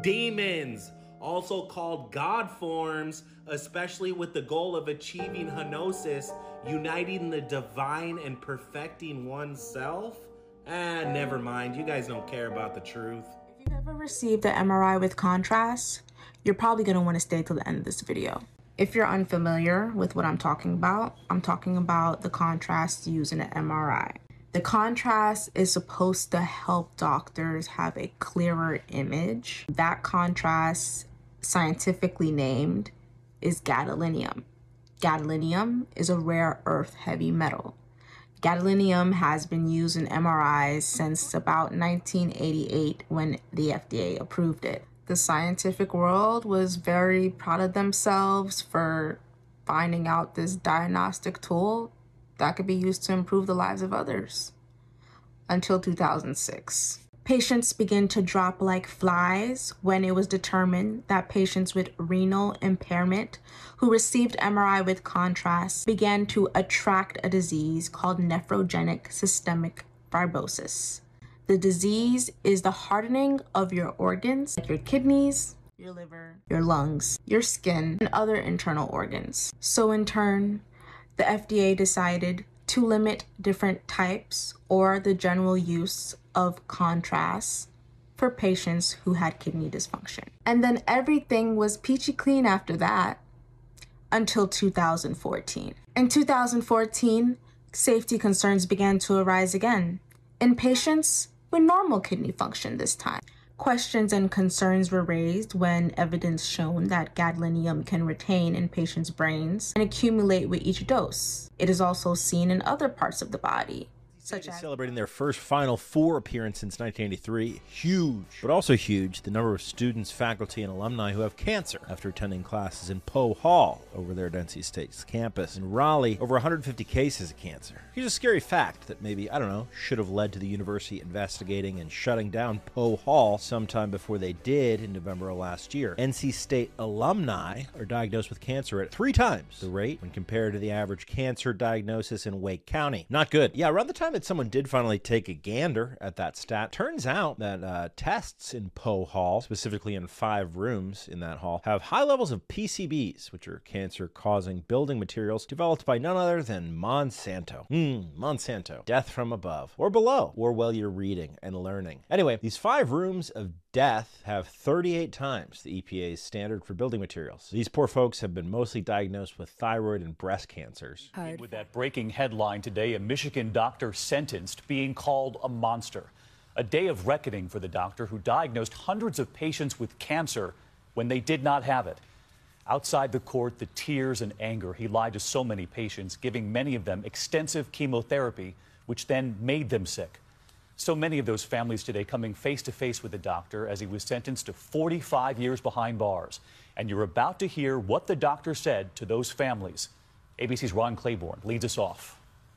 demons, also called god forms, especially with the goal of achieving henosis, uniting the divine and perfecting oneself. Never mind, you guys don't care about the truth. If you've ever received an MRI with contrast, you're probably going to want to stay till the end of this video. If you're unfamiliar with what I'm talking about the contrast used in an MRI. The contrast is supposed to help doctors have a clearer image. That contrast, scientifically named, is gadolinium. Gadolinium is a rare earth heavy metal. Gadolinium has been used in MRIs since about 1988 when the FDA approved it. The scientific world was very proud of themselves for finding out this diagnostic tool that could be used to improve the lives of others. Until 2006. Patients began to drop like flies when it was determined that patients with renal impairment who received MRI with contrast began to attract a disease called nephrogenic systemic fibrosis. The disease is the hardening of your organs, like your kidneys, your liver, your lungs, your skin, and other internal organs. So in turn, the FDA decided to limit different types or the general use of contrast for patients who had kidney dysfunction. And then everything was peachy clean after that until 2014. In 2014, safety concerns began to arise again in patients with normal kidney function this time. Questions and concerns were raised when evidence shown that gadolinium can retain in patients' brains and accumulate with each dose. It is also seen in other parts of the body, such as celebrating their first Final Four appearance since 1983. Huge. But also huge, the number of students, faculty, and alumni who have cancer after attending classes in Poe Hall over there at NC State's campus. In Raleigh, over 150 cases of cancer. Here's a scary fact that maybe, I don't know, should have led to the university investigating and shutting down Poe Hall sometime before they did in November of last year. NC State alumni are diagnosed with cancer at 3 times the rate when compared to the average cancer diagnosis in Wake County. Not good. Yeah, around the time that someone did finally take a gander at that stat, turns out that tests in Poe Hall, specifically in 5 rooms in that hall, have high levels of PCBs, which are cancer-causing building materials developed by none other than Monsanto. Monsanto. Death from above. Or below. Or while you're reading and learning. Anyway, these 5 rooms of death have 38 times the EPA's standard for building materials. These poor folks have been mostly diagnosed with thyroid and breast cancers. With that breaking headline today, a Michigan doctor sentenced being called a monster. A day of reckoning for the doctor who diagnosed hundreds of patients with cancer when they did not have it. Outside the court, the tears and anger. He lied to so many patients, giving many of them extensive chemotherapy, which then made them sick. So many of those families today coming face to face with the doctor as he was sentenced to 45 years behind bars. And you're about to hear what the doctor said to those families. ABC's Ron Claiborne leads us off.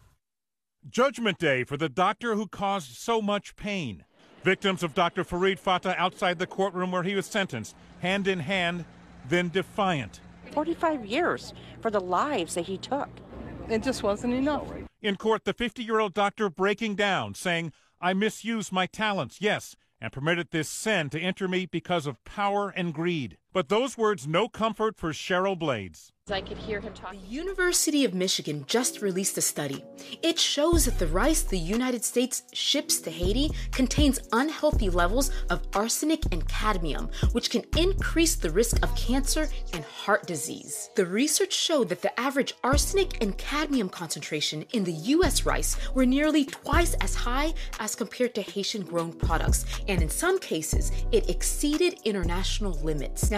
Judgment Day for the doctor who caused so much pain. Victims of Dr. Farid Fatah outside the courtroom where he was sentenced, hand in hand, then defiant. 45 years for the lives that he took. It just wasn't enough. In court, the 50-year-old doctor breaking down, saying, "I misused my talents, yes, and permitted this sin to enter me because of power and greed." But those words no comfort for Cheryl Blades. I could hear him talking. The University of Michigan just released a study. It shows that the rice the United States ships to Haiti contains unhealthy levels of arsenic and cadmium, which can increase the risk of cancer and heart disease. The research showed that the average arsenic and cadmium concentration in the U.S. rice were nearly twice as high as compared to Haitian-grown products, and in some cases, it exceeded international limits. Now,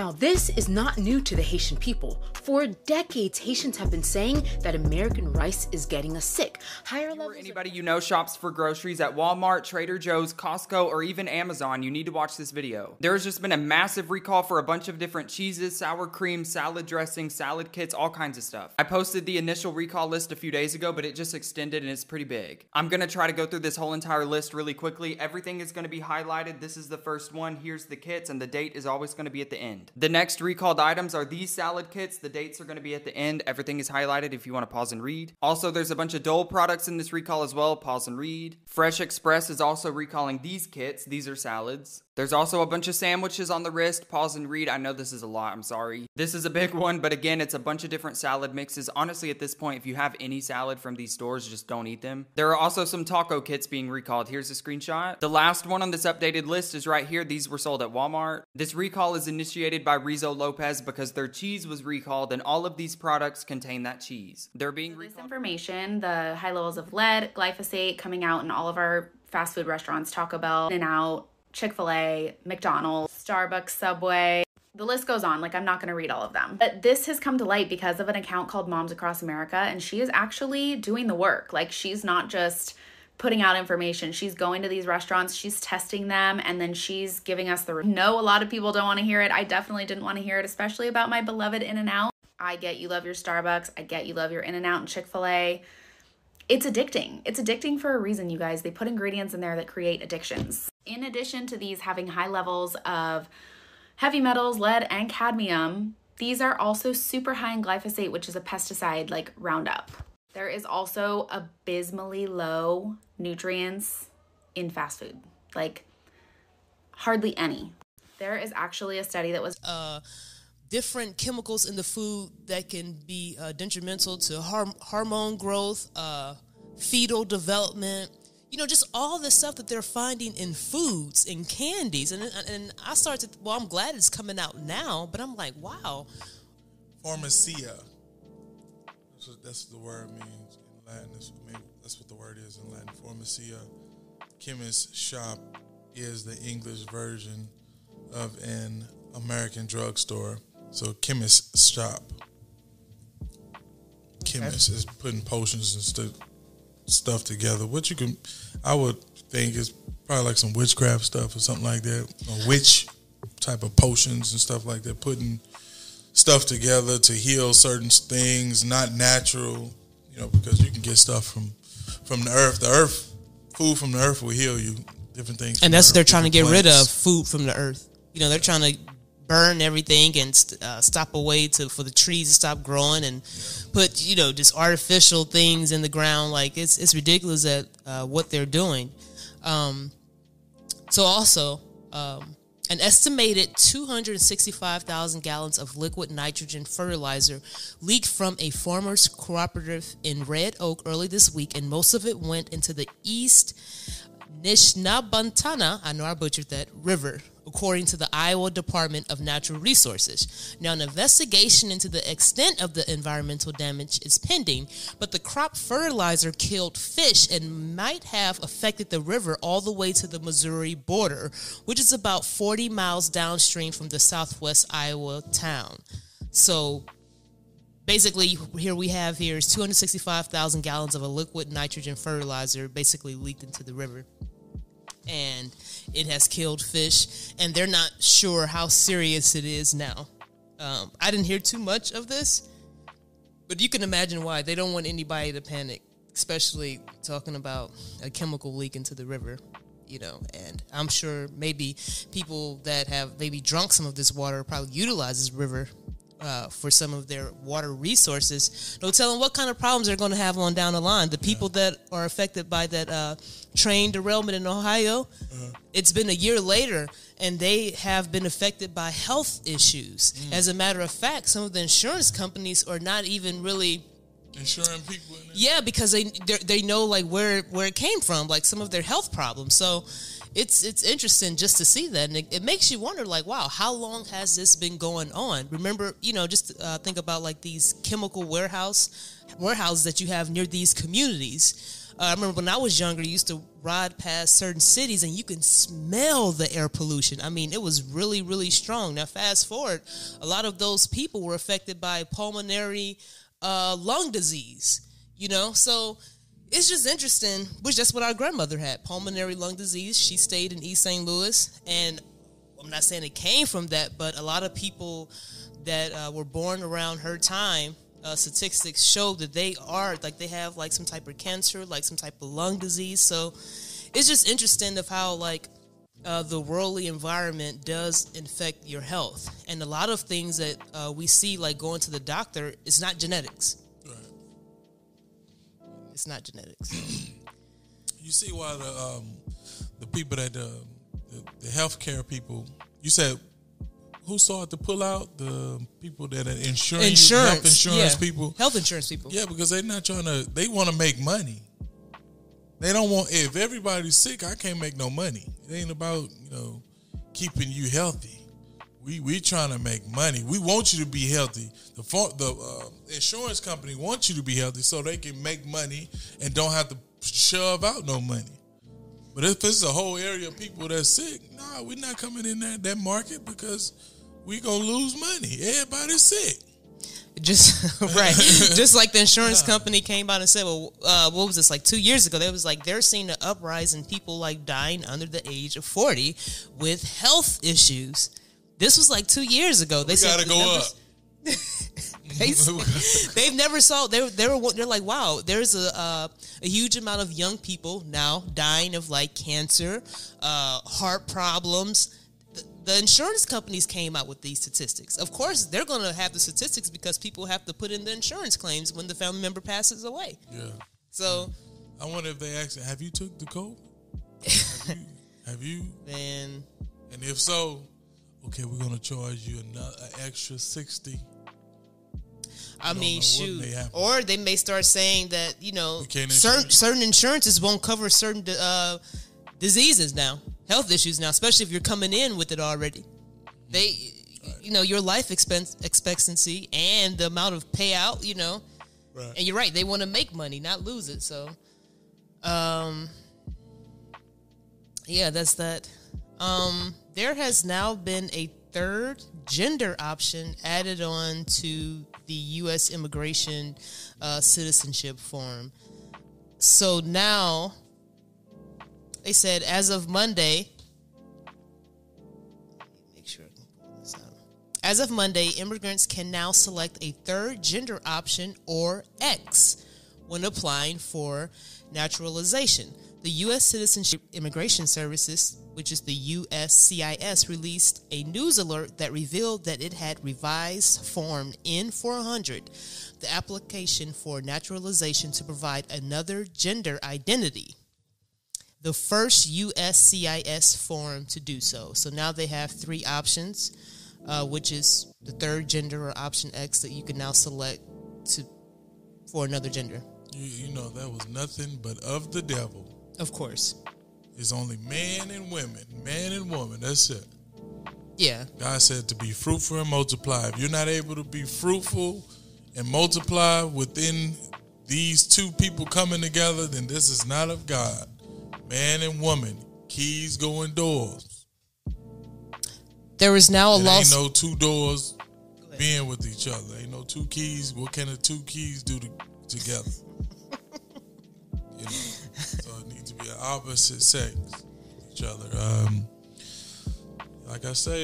Now, this is not new to the Haitian people. For decades, Haitians have been saying that American rice is getting us sick. Higher levels. Anybody you know shops for groceries at Walmart, Trader Joe's, Costco, or even Amazon, you need to watch this video. There has just been a massive recall for a bunch of different cheeses, sour cream, salad dressing, salad kits, all kinds of stuff. I posted the initial recall list a few days ago, but it just extended and it's pretty big. I'm gonna try to go through this whole entire list really quickly. Everything is gonna be highlighted. This is the first one. Here's the kits, and the date is always gonna be at the end. The next recalled items are these salad kits. The dates are gonna be at the end. Everything is highlighted if you wanna pause and read. Also, there's a bunch of Dole products in this recall as well. Pause and read. Fresh Express is also recalling these kits. These are salads. There's also a bunch of sandwiches on the wrist. Pause and read. I know this is a lot. I'm sorry. This is a big one, but again, it's a bunch of different salad mixes. Honestly, at this point, if you have any salad from these stores, just don't eat them. There are also some taco kits being recalled. Here's a screenshot. The last one on this updated list is right here. These were sold at Walmart. This recall is initiated by Rizzo Lopez because their cheese was recalled, and all of these products contain that cheese. They're being recalled. This information, the high levels of lead, glyphosate coming out in all of our fast food restaurants, Taco Bell, In-N-Out, Chick-fil-A, McDonald's, Starbucks, Subway. The list goes on. Like, I'm not going to read all of them. But this has come to light because of an account called Moms Across America, and she is actually doing the work. Like, she's not just putting out information. She's going to these restaurants, she's testing them, and then she's giving us the... No, a lot of people don't want to hear it. I definitely didn't want to hear it, especially about my beloved In-N-Out. I get you love your Starbucks. I get you love your In-N-Out and Chick-fil-A. It's addicting. It's addicting for a reason, you guys. They put ingredients in there that create addictions. In addition to these having high levels of heavy metals, lead, and cadmium, these are also super high in glyphosate, which is a pesticide like Roundup. There is also abysmally low nutrients in fast food, like hardly any. There is actually a study that was... different chemicals in the food that can be detrimental to hormone growth, fetal development, you know, just all the stuff that they're finding in foods and candies. And I started to, well, I'm glad it's coming out now, but I'm like, wow. Pharmacia. That's what the word means in Latin. That's what the word is in Latin. Pharmacia. Chemist shop is the English version of an American drugstore. So chemist shop. Chemist is putting potions and stuff together. What you can, I would think, is probably like some witchcraft stuff or something like that. A witch type of potions and stuff like that. Putting stuff together to heal certain things, not natural. You know, because you can get stuff from the earth. The earth, food from the earth will heal you. Different things. And that's what they're trying to get rid of, food from the earth. You know, they're trying to burn everything and stop a way for the trees to stop growing and put, you know, just artificial things in the ground. Like, it's ridiculous at what they're doing. So also, an estimated 265,000 gallons of liquid nitrogen fertilizer leaked from a farmers cooperative in Red Oak early this week, and most of it went into the East Nishnabantana, I know I butchered that, river, according to the Iowa Department of Natural Resources. Now, an investigation into the extent of the environmental damage is pending, but the crop fertilizer killed fish and might have affected the river all the way to the Missouri border, which is about 40 miles downstream from the southwest Iowa town. So basically, here is 265,000 gallons of a liquid nitrogen fertilizer basically leaked into the river. And it has killed fish, and they're not sure how serious it is now. I didn't hear too much of this, but you can imagine why. They don't want anybody to panic, especially talking about a chemical leak into the river, you know. And I'm sure maybe people that have maybe drunk some of this water probably utilize this river for some of their water resources. No telling what kind of problems they're going to have on down the line. The people that are affected by that train derailment in Ohio, it's been a year later, and they have been affected by health issues. As a matter of fact, some of the insurance companies are not even really insuring people. Yeah, because they know like where it came from, like some of their health problems. So it's interesting just to see that, and it makes you wonder, like, wow, how long has this been going on? Remember, you know, just think about like these chemical warehouses that you have near these communities. I remember when I was younger, you used to ride past certain cities and you can smell the air pollution. I mean, it was really, really strong. Now, fast forward, a lot of those people were affected by pulmonary lung disease, you know? So it's just interesting, which that's what our grandmother had, pulmonary lung disease. She stayed in East St. Louis, and I'm not saying it came from that, but a lot of people that were born around her time, statistics show that they have like some type of cancer, like some type of lung disease. So it's just interesting of how like the worldly environment does infect your health. And a lot of things that we see, like going to the doctor, it's not genetics. Right. It's not genetics. You see why the people that the healthcare people, you said, who started to pull out? The people that are health insurance people. Health insurance people. Yeah, because they're not trying to, they want to make money. They don't want, if everybody's sick, I can't make no money. It ain't about, keeping you healthy. We trying to make money. We want you to be healthy. The insurance company wants you to be healthy so they can make money and don't have to shove out no money. But if it's a whole area of people that's sick, nah, we're not coming in that market because we gonna lose money. Everybody's sick. Just right. Just like the insurance company came out and said, well, what was this, like 2 years ago? They was like, they're seeing an uprise in people like dying under the age of 40 with health issues. This was like 2 years ago. They said gotta go up. They've never saw. They're like, wow. There's a huge amount of young people now dying of like cancer, heart problems. The insurance companies came out with these statistics. Of course, they're going to have the statistics because people have to put in the insurance claims when the family member passes away. Yeah. So, I wonder if they ask, have you took the COVID? Have you? Man. And if so, okay, we're going to charge you an extra $60. I mean, shoot. Or they may start saying that, certain insurances won't cover certain diseases now, health issues now, especially if you're coming in with it already. They, your life expectancy and the amount of payout, Right. And you're right, they want to make money, not lose it. So, yeah, that's that. There has now been a third gender option added on to the U.S. immigration citizenship form. So now, they said as of Monday, as of Monday, immigrants can now select a third gender option, or X, when applying for naturalization. The U.S. Citizenship Immigration Services, which is the USCIS, released a news alert that revealed that it had revised Form N-400, the application for naturalization to provide another gender identity. The first USCIS form to do so. So now they have three options, which is the third gender, or option X, that you can now select for another gender. You know, that was nothing but of the devil. Of course. It's only man and women, man and woman. That's it. Yeah. God said to be fruitful and multiply. If you're not able to be fruitful and multiply within these two people coming together, then this is not of God. Man and woman, keys go in doors. There is now a law. Ain't no two doors being with each other. Ain't no two keys. What can the two keys do together? So it needs to be an opposite sex each other. Like I say,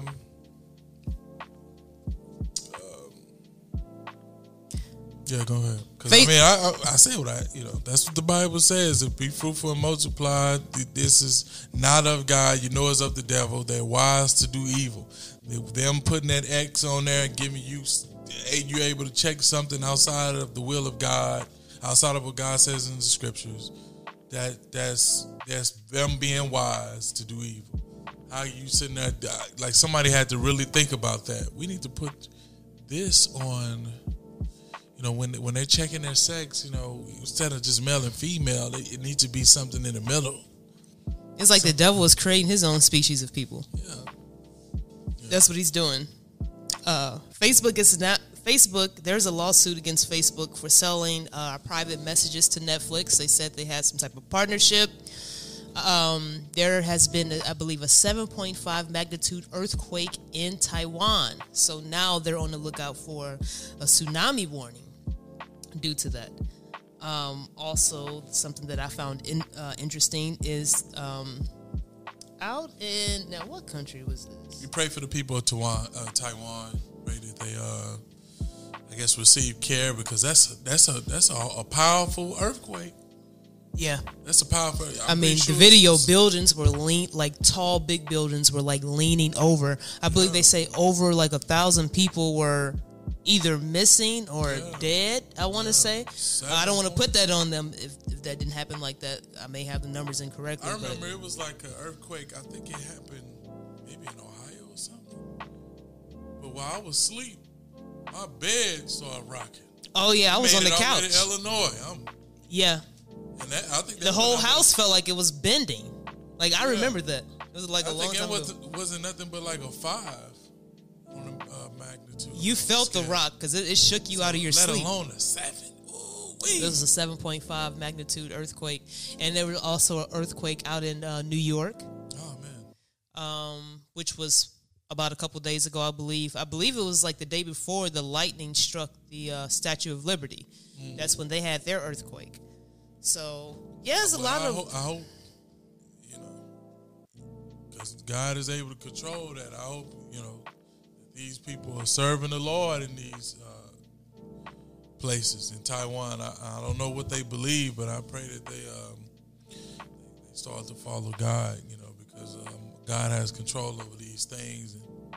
yeah, go ahead. Because I say what that's what the Bible says. If be fruitful and multiply, this is not of God. You know it's of the devil. They're wise to do evil. Them putting that X on there and giving you able to check something outside of the will of God, outside of what God says in the scriptures. That's them being wise to do evil. How you sitting there, like somebody had to really think about that. We need to put this on, when they're checking their sex, instead of just male and female, it needs to be something in the middle. It's like the devil is creating his own species of people. Yeah. That's what he's doing. Facebook Facebook, there's a lawsuit against Facebook for selling private messages to Netflix. They said they had some type of partnership. There has been, I believe, a 7.5 magnitude earthquake in Taiwan. So now they're on the lookout for a tsunami warning due to that. Also, something that I found interesting is out in, now what country was this? You pray for the people of Taiwan. Pray that they, I guess, receive care, because that's a powerful earthquake. Yeah, that's a powerful. I mean, the video buildings were tall, big buildings were like leaning over. I believe they say over like 1,000 people were either missing or dead. I want to say. I don't want to put that on them if that didn't happen like that. I may have the numbers incorrectly. I remember it was like an earthquake. I think it happened maybe in Ohio or something. But while I was asleep, my bed started rocking. Oh yeah, I was on the couch. In Illinois. Yeah. And I think the whole house felt like it was bending. Like I remember that. It was like a long time ago. Wasn't nothing but like a 5 on the magnitude. You felt the rock because it shook you out of your sleep. Let alone a 7. This was a 7.5 magnitude earthquake, and there was also an earthquake out in New York. Oh man. Which was about a couple days ago, I believe. I believe it was like the day before the lightning struck the Statue of Liberty. That's when they had their earthquake. So yeah, there's a lot of. I hope, because God is able to control that. I hope that these people are serving the Lord in these places in Taiwan. I don't know what they believe, but I pray that they start to follow God. Because God has control over these things.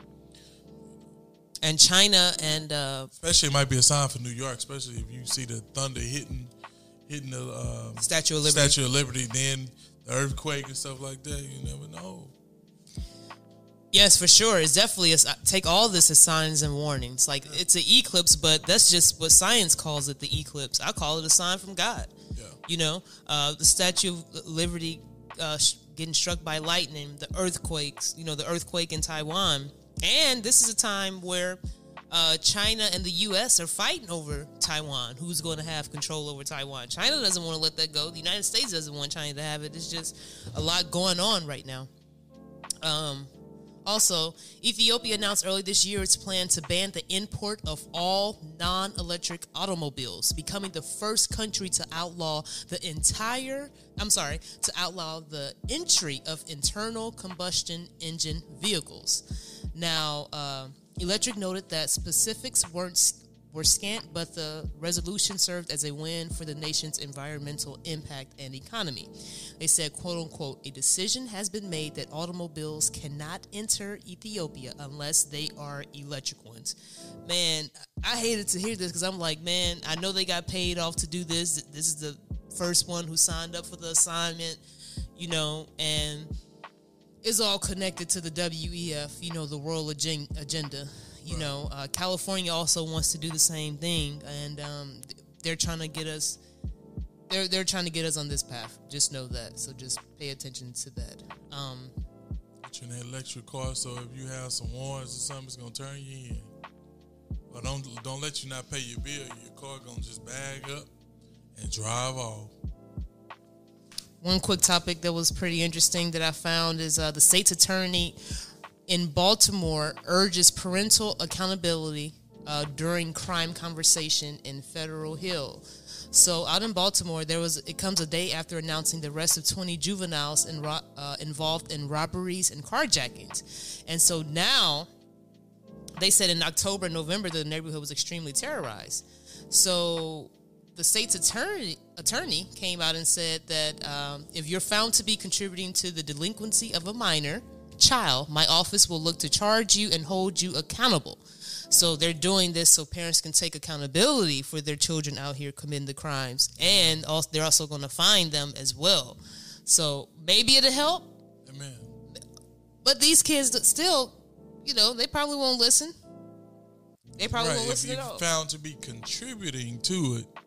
And China and especially it might be a sign for New York, especially if you see the thunder hitting the Statue of Liberty. Then the earthquake and stuff like that. You never know. Yes, for sure. It's definitely take all this as signs and warnings. Like it's an eclipse, but that's just what science calls it, the eclipse. I call it a sign from God. Yeah. The Statue of Liberty getting struck by lightning, the earthquakes, the earthquake in Taiwan. And this is a time where China and the U.S. are fighting over Taiwan. Who's going to have control over Taiwan? China doesn't want to let that go. The United States doesn't want China to have it. It's just a lot going on right now. Also, Ethiopia announced early this year its plan to ban the import of all non-electric automobiles, becoming the first country to outlaw the entry of internal combustion engine vehicles. Now, Electric noted that specifics were scant, but the resolution served as a win for the nation's environmental impact and economy. They said, quote unquote, a decision has been made that automobiles cannot enter Ethiopia unless they are electric ones. Man, I hated to hear this because I'm like, man, I know they got paid off to do this. This is the first one who signed up for the assignment, and it's all connected to the WEF, the world agenda. California also wants to do the same thing, and they're trying to get us. They're trying to get us on this path. Just know that. So just pay attention to that. Get you in that electric car, so if you have some warrants or something, it's gonna turn you in. But don't let you not pay your bill. Your car gonna just bag up and drive off. One quick topic that was pretty interesting that I found is the state's attorney in Baltimore urges parental accountability during crime conversation in Federal Hill. So out in Baltimore, it comes a day after announcing the arrest of 20 juveniles involved in robberies and carjackings. And so now they said in October and November the neighborhood was extremely terrorized. So the state's attorney came out and said that if you're found to be contributing to the delinquency of a minor child, my office will look to charge you and hold you accountable. So they're doing this so parents can take accountability for their children out here committing the crimes, and also, they're also going to fine them as well. So maybe it'll help. Amen. But these kids still, they probably won't listen. They probably won't listen at all. If you're found to be contributing to it,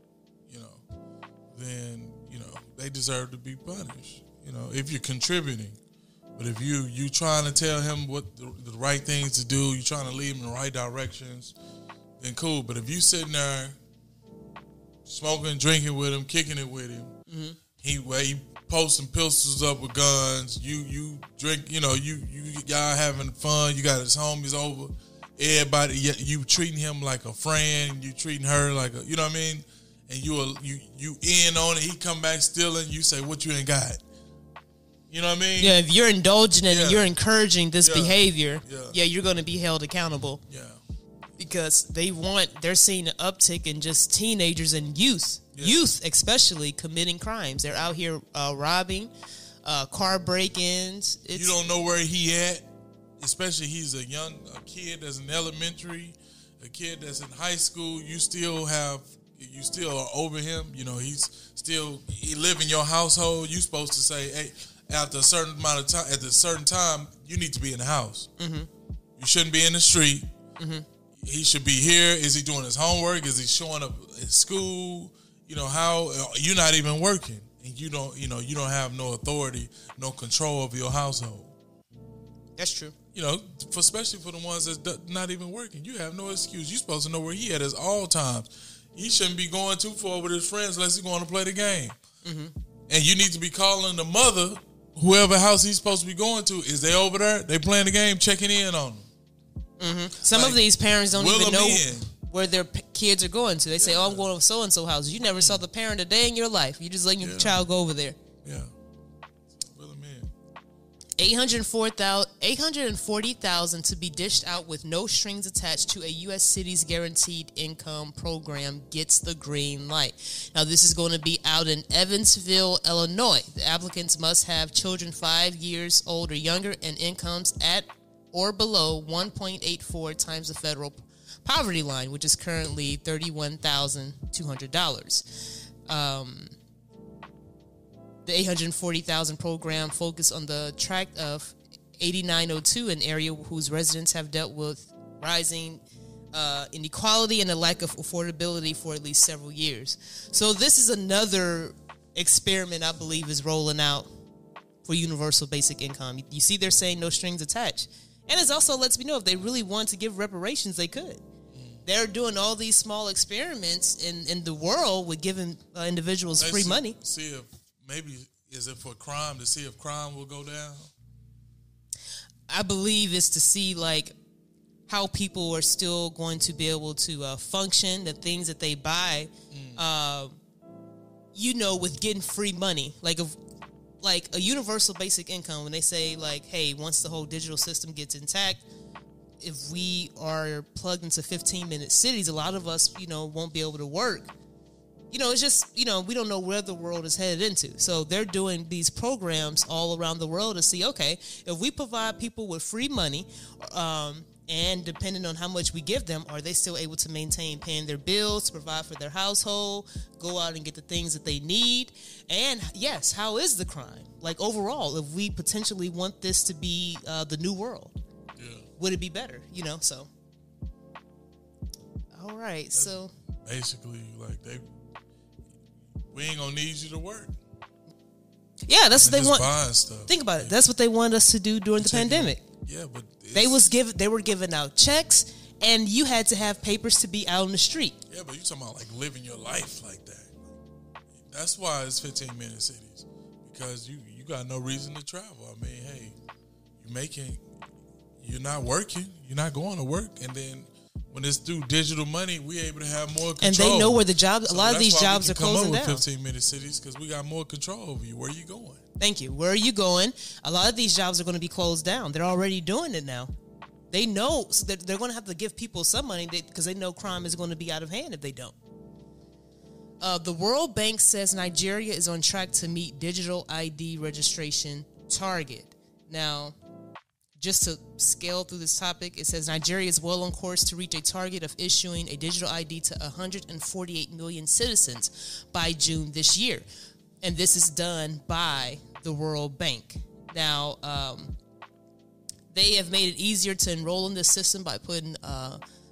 then they deserve to be punished. If you're contributing. But if you trying to tell him what the right things to do, you're trying to lead him in the right directions, then cool. But if you sitting there smoking, drinking with him, kicking it with him, he posting pistols up with guns. You drink, y'all having fun. You got his homies over. Everybody, you treating him like a friend. You treating her like a, you know what I mean? And you in on it. He come back stealing. You say, what you ain't got? You know what I mean? Yeah, if you're indulging in it and you're encouraging this behavior, you're going to be held accountable. Yeah. Because they're seeing an uptick in just teenagers and youth especially committing crimes. They're out here robbing, car break-ins. You don't know where he at, especially he's a kid that's in elementary, a kid that's in high school. You still are over him. You know, he live in your household. You supposed to say, hey, after a certain amount of time, at a certain time, you need to be in the house. Mm-hmm. You shouldn't be in the street. Mm-hmm. He should be here. Is he doing his homework? Is he showing up at school? You know, how you're not even working, and you don't have no authority, no control over your household. That's true. You know, especially for the ones that's not even working, you have no excuse. You're supposed to know where he at all times. He shouldn't be going too far with his friends unless he's going to play the game. Mm-hmm. And you need to be calling the mother, whoever house he's supposed to be going to. Is they over there? They playing the game, checking in on them. Mm-hmm. Some of these parents don't even know where their kids are going to. They say, "Oh, I'm going to so-and-so house." You never saw the parent a day in your life. You just letting your child go over there. Yeah. 840,000 to be dished out with no strings attached to a U.S. city's guaranteed income program gets the green light. Now, this is going to be out in Evansville, Illinois. The applicants must have children 5 years old or younger and incomes at or below 1.84 times the federal poverty line, which is currently $31,200. The 840,000 program focused on the tract of 8902, an area whose residents have dealt with rising inequality and a lack of affordability for at least several years. So this is another experiment I believe is rolling out for universal basic income. You see they're saying no strings attached. And it also lets me know if they really want to give reparations, they could. They're doing all these small experiments in the world with giving individuals free money. See if maybe is it for crime, to see if crime will go down? I believe it's to see like how people are still going to be able to function, the things that they buy, with getting free money. Like a universal basic income, when they say like, hey, once the whole digital system gets intact, if we are plugged into 15-minute cities, a lot of us, won't be able to work. It's just, we don't know where the world is headed into. So they're doing these programs all around the world to see, okay, if we provide people with free money, and depending on how much we give them, are they still able to maintain paying their bills, provide for their household, go out and get the things that they need? And yes, how is the crime? Like overall, if we potentially want this to be the new world, would it be better? So. All right, that's so. Basically, like we ain't gonna need you to work. Yeah, that's what they want. Buying stuff. Think about it. That's what they wanted us to do during the pandemic. Yeah, but they were giving out checks, and you had to have papers to be out on the street. Yeah, but you talking about like living your life like that. That's why it's 15-minute cities, because you got no reason to travel. I mean, hey, you're not working, you're not going to work, and then when it's through digital money, we able to have more control. And they know where the jobs. So a lot of these jobs are closing down. 15-minute cities because we got more control over you. Where are you going? Thank you. Where are you going? A lot of these jobs are going to be closed down. They're already doing it now. They know, so they're going to have to give people some money because they know crime is going to be out of hand if they don't. The World Bank says Nigeria is on track to meet digital ID registration target. Now, just to scale through this topic, it says Nigeria is well on course to reach a target of issuing a digital ID to 148 million citizens by June this year. And this is done by the World Bank. Now, they have made it easier to enroll in this system by putting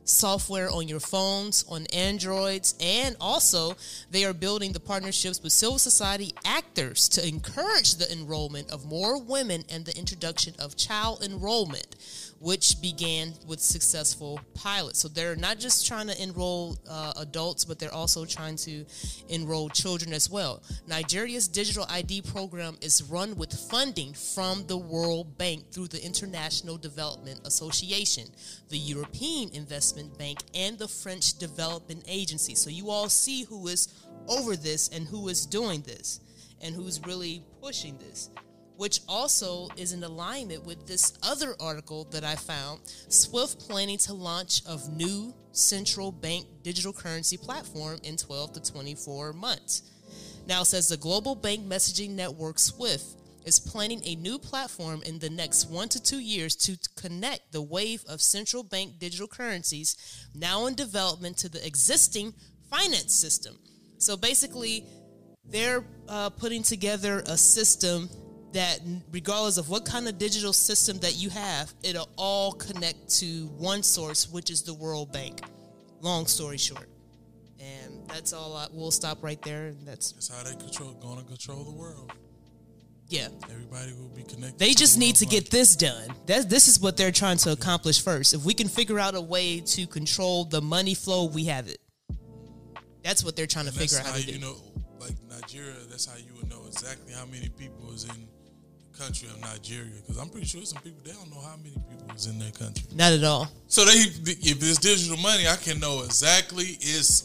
software on your phones, on Androids, and also they are building the partnerships with civil society actors to encourage the enrollment of more women and the introduction of child enrollment, which began with successful pilots. So they're not just trying to enroll adults, but they're also trying to enroll children as well. Nigeria's digital ID program is run with funding from the World Bank through the International Development Association, the European Investment Bank, and the French Development Agency. So you all see who is over this and who is doing this and who's really pushing this, which also is in alignment with this other article that I found. SWIFT planning to launch of new central bank digital currency platform in 12 to 24 months. Now it says the global bank messaging network SWIFT is planning a new platform in the next 1 to 2 years to connect the wave of central bank digital currencies now in development to the existing finance system. So basically, they're putting together a system that regardless of what kind of digital system that you have, it'll all connect to one source, which is the World Bank. Long story short. And that's all. We'll stop right there. And that's how they going to control the world. Yeah. Everybody will be connected. They just need to get this done. This is what they're trying to accomplish first. If we can figure out a way to control the money flow, we have it. That's what they're trying to figure out how to do. You know, like Nigeria, that's how you would know exactly how many people is in the country of Nigeria. Because I'm pretty sure some people, they don't know how many people is in their country. Not at all. So if it's digital money, I can know exactly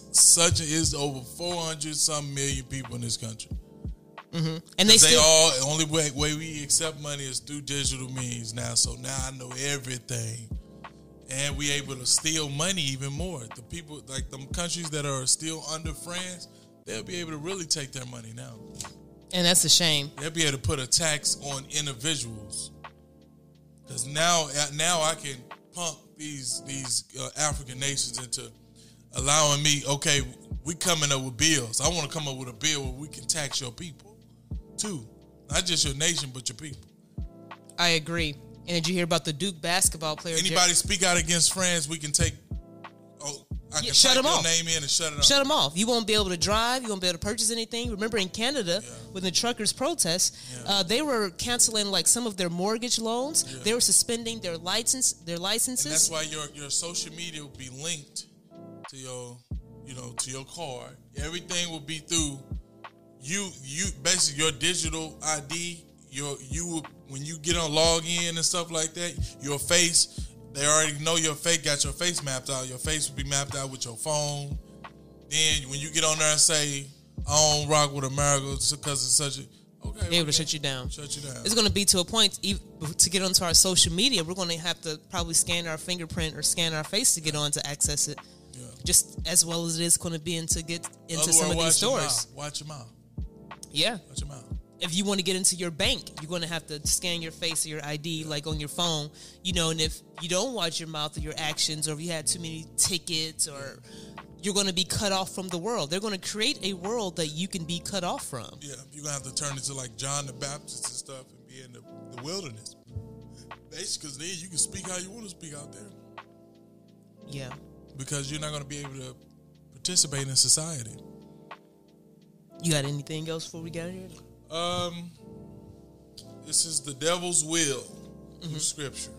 it's over 400 some million people in this country. Mm-hmm. And they all only way we accept money is through digital means now. So now I know everything, and we able to steal money even more. The people like them countries that are still under France, they'll be able to really take their money now. And that's a shame. They'll be able to put a tax on individuals, because now I can pump these African nations into allowing me. Okay, we coming up with bills. I want to come up with a bill where we can tax your people too, not just your nation, but your people. I agree. And did you hear about the Duke basketball player? Anybody speak out against France, we can take. I can shut type them your off. Name in and shut it off. Shut them off. You won't be able to drive. You won't be able to purchase anything. Remember in Canada, when the truckers protest, they were canceling like some of their mortgage loans. Yeah. They were suspending their licenses. And that's why your social media will be linked to to your card. Everything will be through you basically your digital ID. When you get on log in and stuff like that, your face. They already know your face, got your face mapped out. Your face will be mapped out with your phone. Then when you get on there and say, I don't rock with America because it's such a... Okay, they're able to shut you down. Shut you down. It's going to be to a point, to get onto our social media, we're going to have to probably scan our fingerprint or scan our face to get on to access it. Yeah. Just as well as it is going to be to get into some of these stores. Watch them out. Yeah. Watch them out. If you want to get into your bank, you're going to have to scan your face or your ID like on your phone, and if you don't watch your mouth or your actions, or if you had too many tickets, or you're going to be cut off from the world. They're going to create a world that you can be cut off from. Yeah, you're going to have to turn into like John the Baptist and stuff and be in the wilderness. Basically, because then you can speak how you want to speak out there. Yeah. Because you're not going to be able to participate in society. You got anything else before we get here? This is the devil's will in Scripture.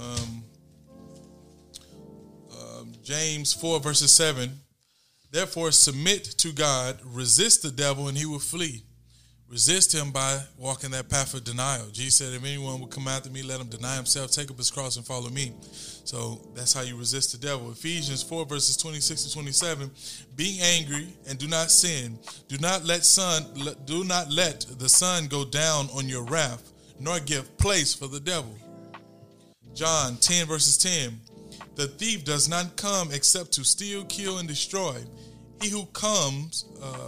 James 4 verses 7. Therefore submit to God, resist the devil, and he will flee. Resist him by walking that path of denial. Jesus said, if anyone will come after me, let him deny himself, take up his cross, and follow me. So that's how you resist the devil. Ephesians 4 verses 26 to 27. Being angry and do not sin. Do not let the sun go down on your wrath, nor give place for the devil. John 10 verses 10. The thief does not come except to steal, kill, and destroy. He who comes,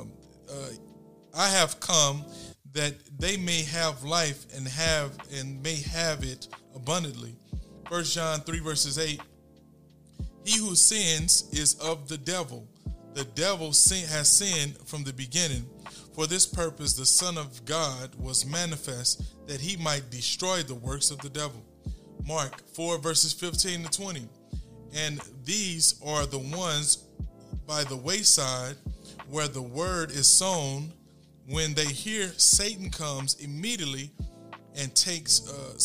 I have come that they may have life and may have it abundantly. 1 John 3 verses 8. He who sins is of the devil. The devil has sinned from the beginning. For this purpose the Son of God was manifest, that he might destroy the works of the devil. Mark 4 verses 15 to 20. And these are the ones by the wayside where the word is sown. When they hear, Satan comes immediately and takes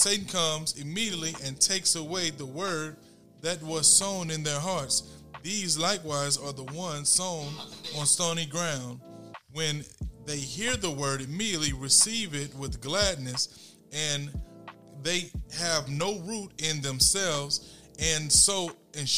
away the word that was sown in their hearts. These likewise are the ones sown on stony ground. When they hear the word, immediately receive it with gladness, and they have no root in themselves, and so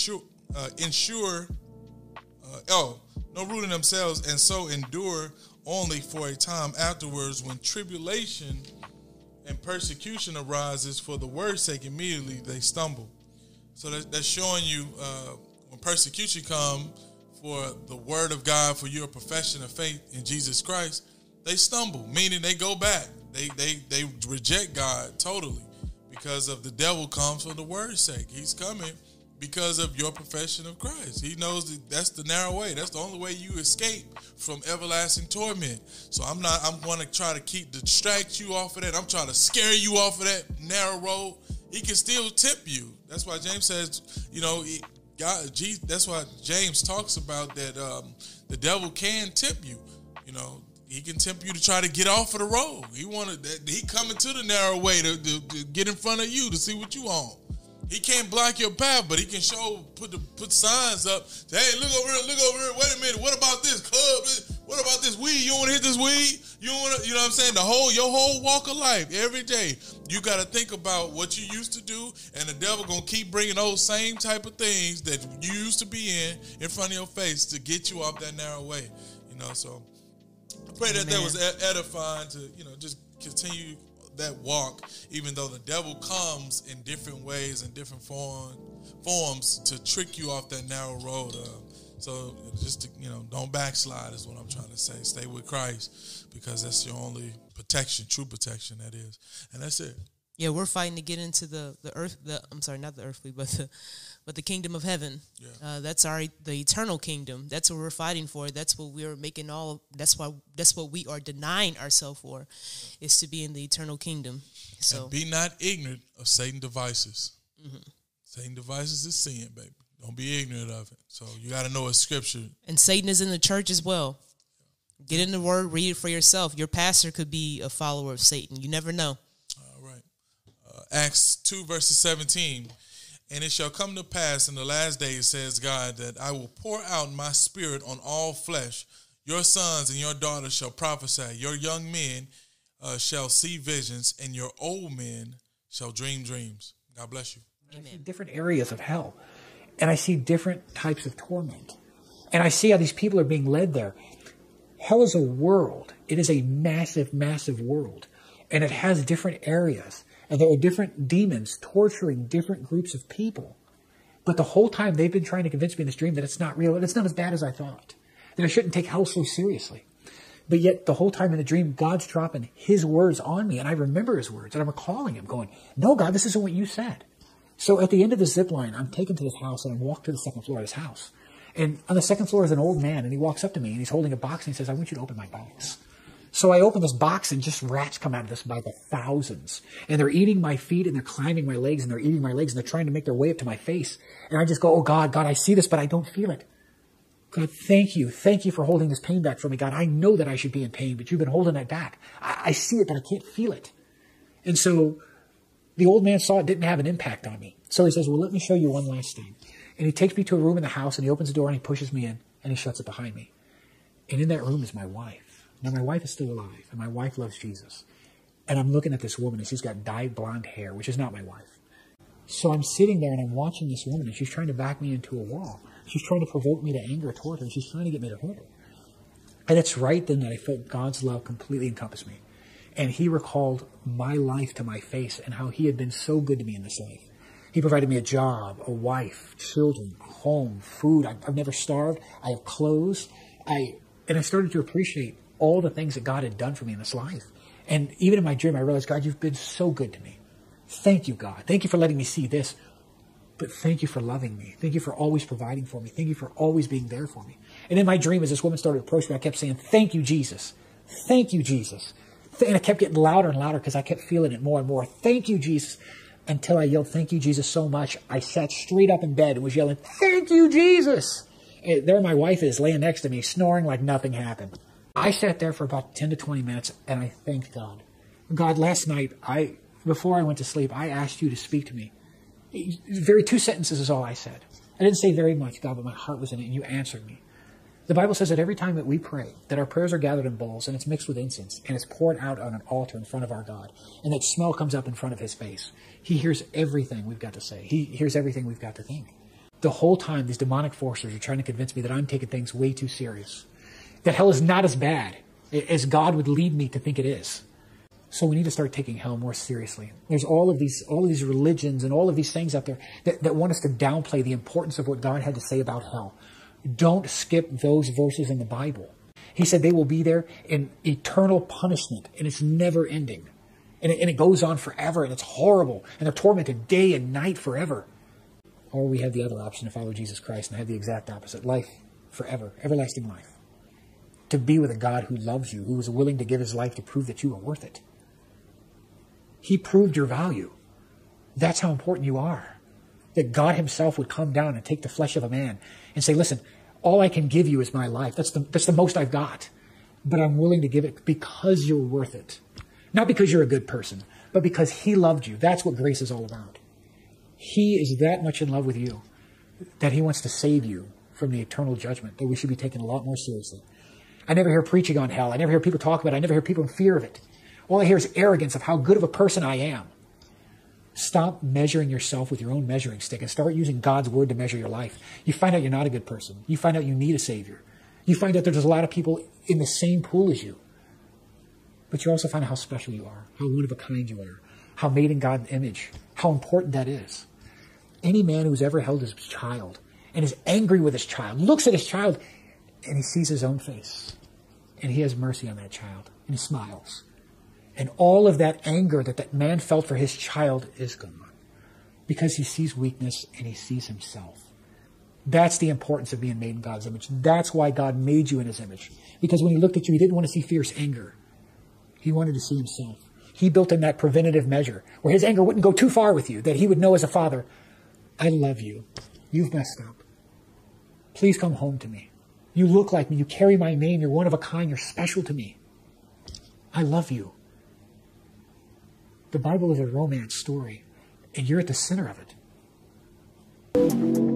endure only for a time afterwards. When tribulation and persecution arises for the word's sake, immediately they stumble. So that's showing you when persecution comes for the word of God, for your profession of faith in Jesus Christ, they stumble, meaning they go back. They reject God totally because of the devil comes for the word's sake. He's coming because of your profession of Christ. He knows that's the narrow way. That's the only way you escape from everlasting torment. So I'm going to try to distract you off of that. I'm trying to scare you off of that narrow road. He can still tempt you. That's why James says, that's why James talks about that the devil can tempt you. He can tempt you to try to get off of the road. He coming to the narrow way to get in front of you to see what you want. He can't block your path, but he can put signs up. Say, hey, look over here. Wait a minute. What about this club? What about this weed? You want to hit this weed? You want to, you know what I'm saying? Your whole walk of life, every day, you got to think about what you used to do, and the devil going to keep bringing those same type of things that you used to be in front of your face to get you off that narrow way. So I pray that was edifying to, just continue that walk, even though the devil comes in different ways and different forms to trick you off that narrow road. So just don't backslide is what I'm trying to say. Stay with Christ, because that's your only protection, true protection, that is. And that's it. Yeah, we're fighting to get into the kingdom of heaven. Yeah. That's the eternal kingdom. That's what we're fighting for. That's what we're making that's what we are denying ourselves for, is to be in the eternal kingdom. So and be not ignorant of Satan's devices. Mm-hmm. Satan's devices is sin, baby. Don't be ignorant of it. So you got to know it's scripture. And Satan is in the church as well. Get in the word, read it for yourself. Your pastor could be a follower of Satan. You never know. All right. Acts 2 verses 17. And it shall come to pass in the last days, says God, that I will pour out my spirit on all flesh. Your sons and your daughters shall prophesy. Your young men shall see visions, and your old men shall dream dreams. God bless you. Amen. I see different areas of hell, and I see different types of torment. And I see how these people are being led there. Hell is a world. It is a massive, massive world. And it has different areas. And there are different demons torturing different groups of people. But the whole time they've been trying to convince me in this dream that it's not real, and it's not as bad as I thought. That I shouldn't take hell so seriously. But yet the whole time in the dream, God's dropping his words on me, and I remember his words, and I'm recalling him going, no, God, this isn't what you said. So at the end of the zip line, I'm taken to this house, and I walk to the second floor of this house. And on the second floor is an old man, and he walks up to me, and he's holding a box, and he says, I want you to open my box. So I open this box, and just rats come out of this by the thousands. And they're eating my feet, and they're climbing my legs, and they're eating my legs, and they're trying to make their way up to my face. And I just go, oh, God, I see this, but I don't feel it. God, thank you. Thank you for holding this pain back from me. God, I know that I should be in pain, but you've been holding that back. I see it, but I can't feel it. And so the old man saw it didn't have an impact on me. So he says, well, let me show you one last thing. And he takes me to a room in the house, and he opens the door, and he pushes me in, and he shuts it behind me. And in that room is my wife. Now, my wife is still alive, and my wife loves Jesus. And I'm looking at this woman, and she's got dyed blonde hair, which is not my wife. So I'm sitting there, and I'm watching this woman, and she's trying to back me into a wall. She's trying to provoke me to anger toward her, and she's trying to get me to hurt her. And it's right then that I felt God's love completely encompass me. And he recalled my life to my face and how he had been so good to me in this life. He provided me a job, a wife, children, home, food. I've never starved. I have clothes. And I started to appreciate all the things that God had done for me in this life. And even in my dream, I realized, God, you've been so good to me. Thank you, God. Thank you for letting me see this. But thank you for loving me. Thank you for always providing for me. Thank you for always being there for me. And in my dream, as this woman started to approach me, I kept saying, thank you, Jesus. Thank you, Jesus. And I kept getting louder and louder because I kept feeling it more and more. Thank you, Jesus. until I yelled, "Thank you, Jesus," so much, I sat straight up in bed and was yelling, "Thank you, Jesus!" And there my wife is laying next to me, snoring like nothing happened. I sat there for about 10 to 20 minutes, and I thanked God. God, last night, before I went to sleep, I asked you to speak to me. Two sentences is all I said. I didn't say very much, God, but my heart was in it, and you answered me. The Bible says that every time that we pray, that our prayers are gathered in bowls, and it's mixed with incense, and it's poured out on an altar in front of our God, and that smell comes up in front of his face. He hears everything we've got to say. He hears everything we've got to think. The whole time, these demonic forces are trying to convince me that I'm taking things way too serious, that hell is not as bad as God would lead me to think it is. So we need to start taking hell more seriously. There's all of these religions and all of these things out there that want us to downplay the importance of what God had to say about hell. Don't skip those verses in the Bible. He said they will be there in eternal punishment, and it's never ending. And it goes on forever, and it's horrible, and they're tormented day and night forever. Or we have the other option to follow Jesus Christ and have the exact opposite. Life forever, everlasting life. To be with a God who loves you, who is willing to give his life to prove that you are worth it. He proved your value. That's how important you are. That God himself would come down and take the flesh of a man and say, listen, all I can give you is my life. That's the most I've got. But I'm willing to give it because you're worth it. Not because you're a good person, but because he loved you. That's what grace is all about. He is that much in love with you that he wants to save you from the eternal judgment that we should be taken a lot more seriously. I never hear preaching on hell. I never hear people talk about it. I never hear people in fear of it. All I hear is arrogance of how good of a person I am. Stop measuring yourself with your own measuring stick and start using God's word to measure your life. You find out you're not a good person. You find out you need a Savior. You find out there's a lot of people in the same pool as you. But you also find out how special you are, how one of a kind you are, how made in God's image, how important that is. Any man who's ever held his child and is angry with his child, looks at his child, and he sees his own face. And he has mercy on that child. And he smiles. And all of that anger that man felt for his child is gone. Because he sees weakness and he sees himself. That's the importance of being made in God's image. That's why God made you in his image. Because when he looked at you, he didn't want to see fierce anger. He wanted to see himself. He built in that preventative measure where his anger wouldn't go too far with you, that he would know as a father, I love you. You've messed up. Please come home to me. You look like me. You carry my name. You're one of a kind. You're special to me. I love you. The Bible is a romance story, and you're at the center of it.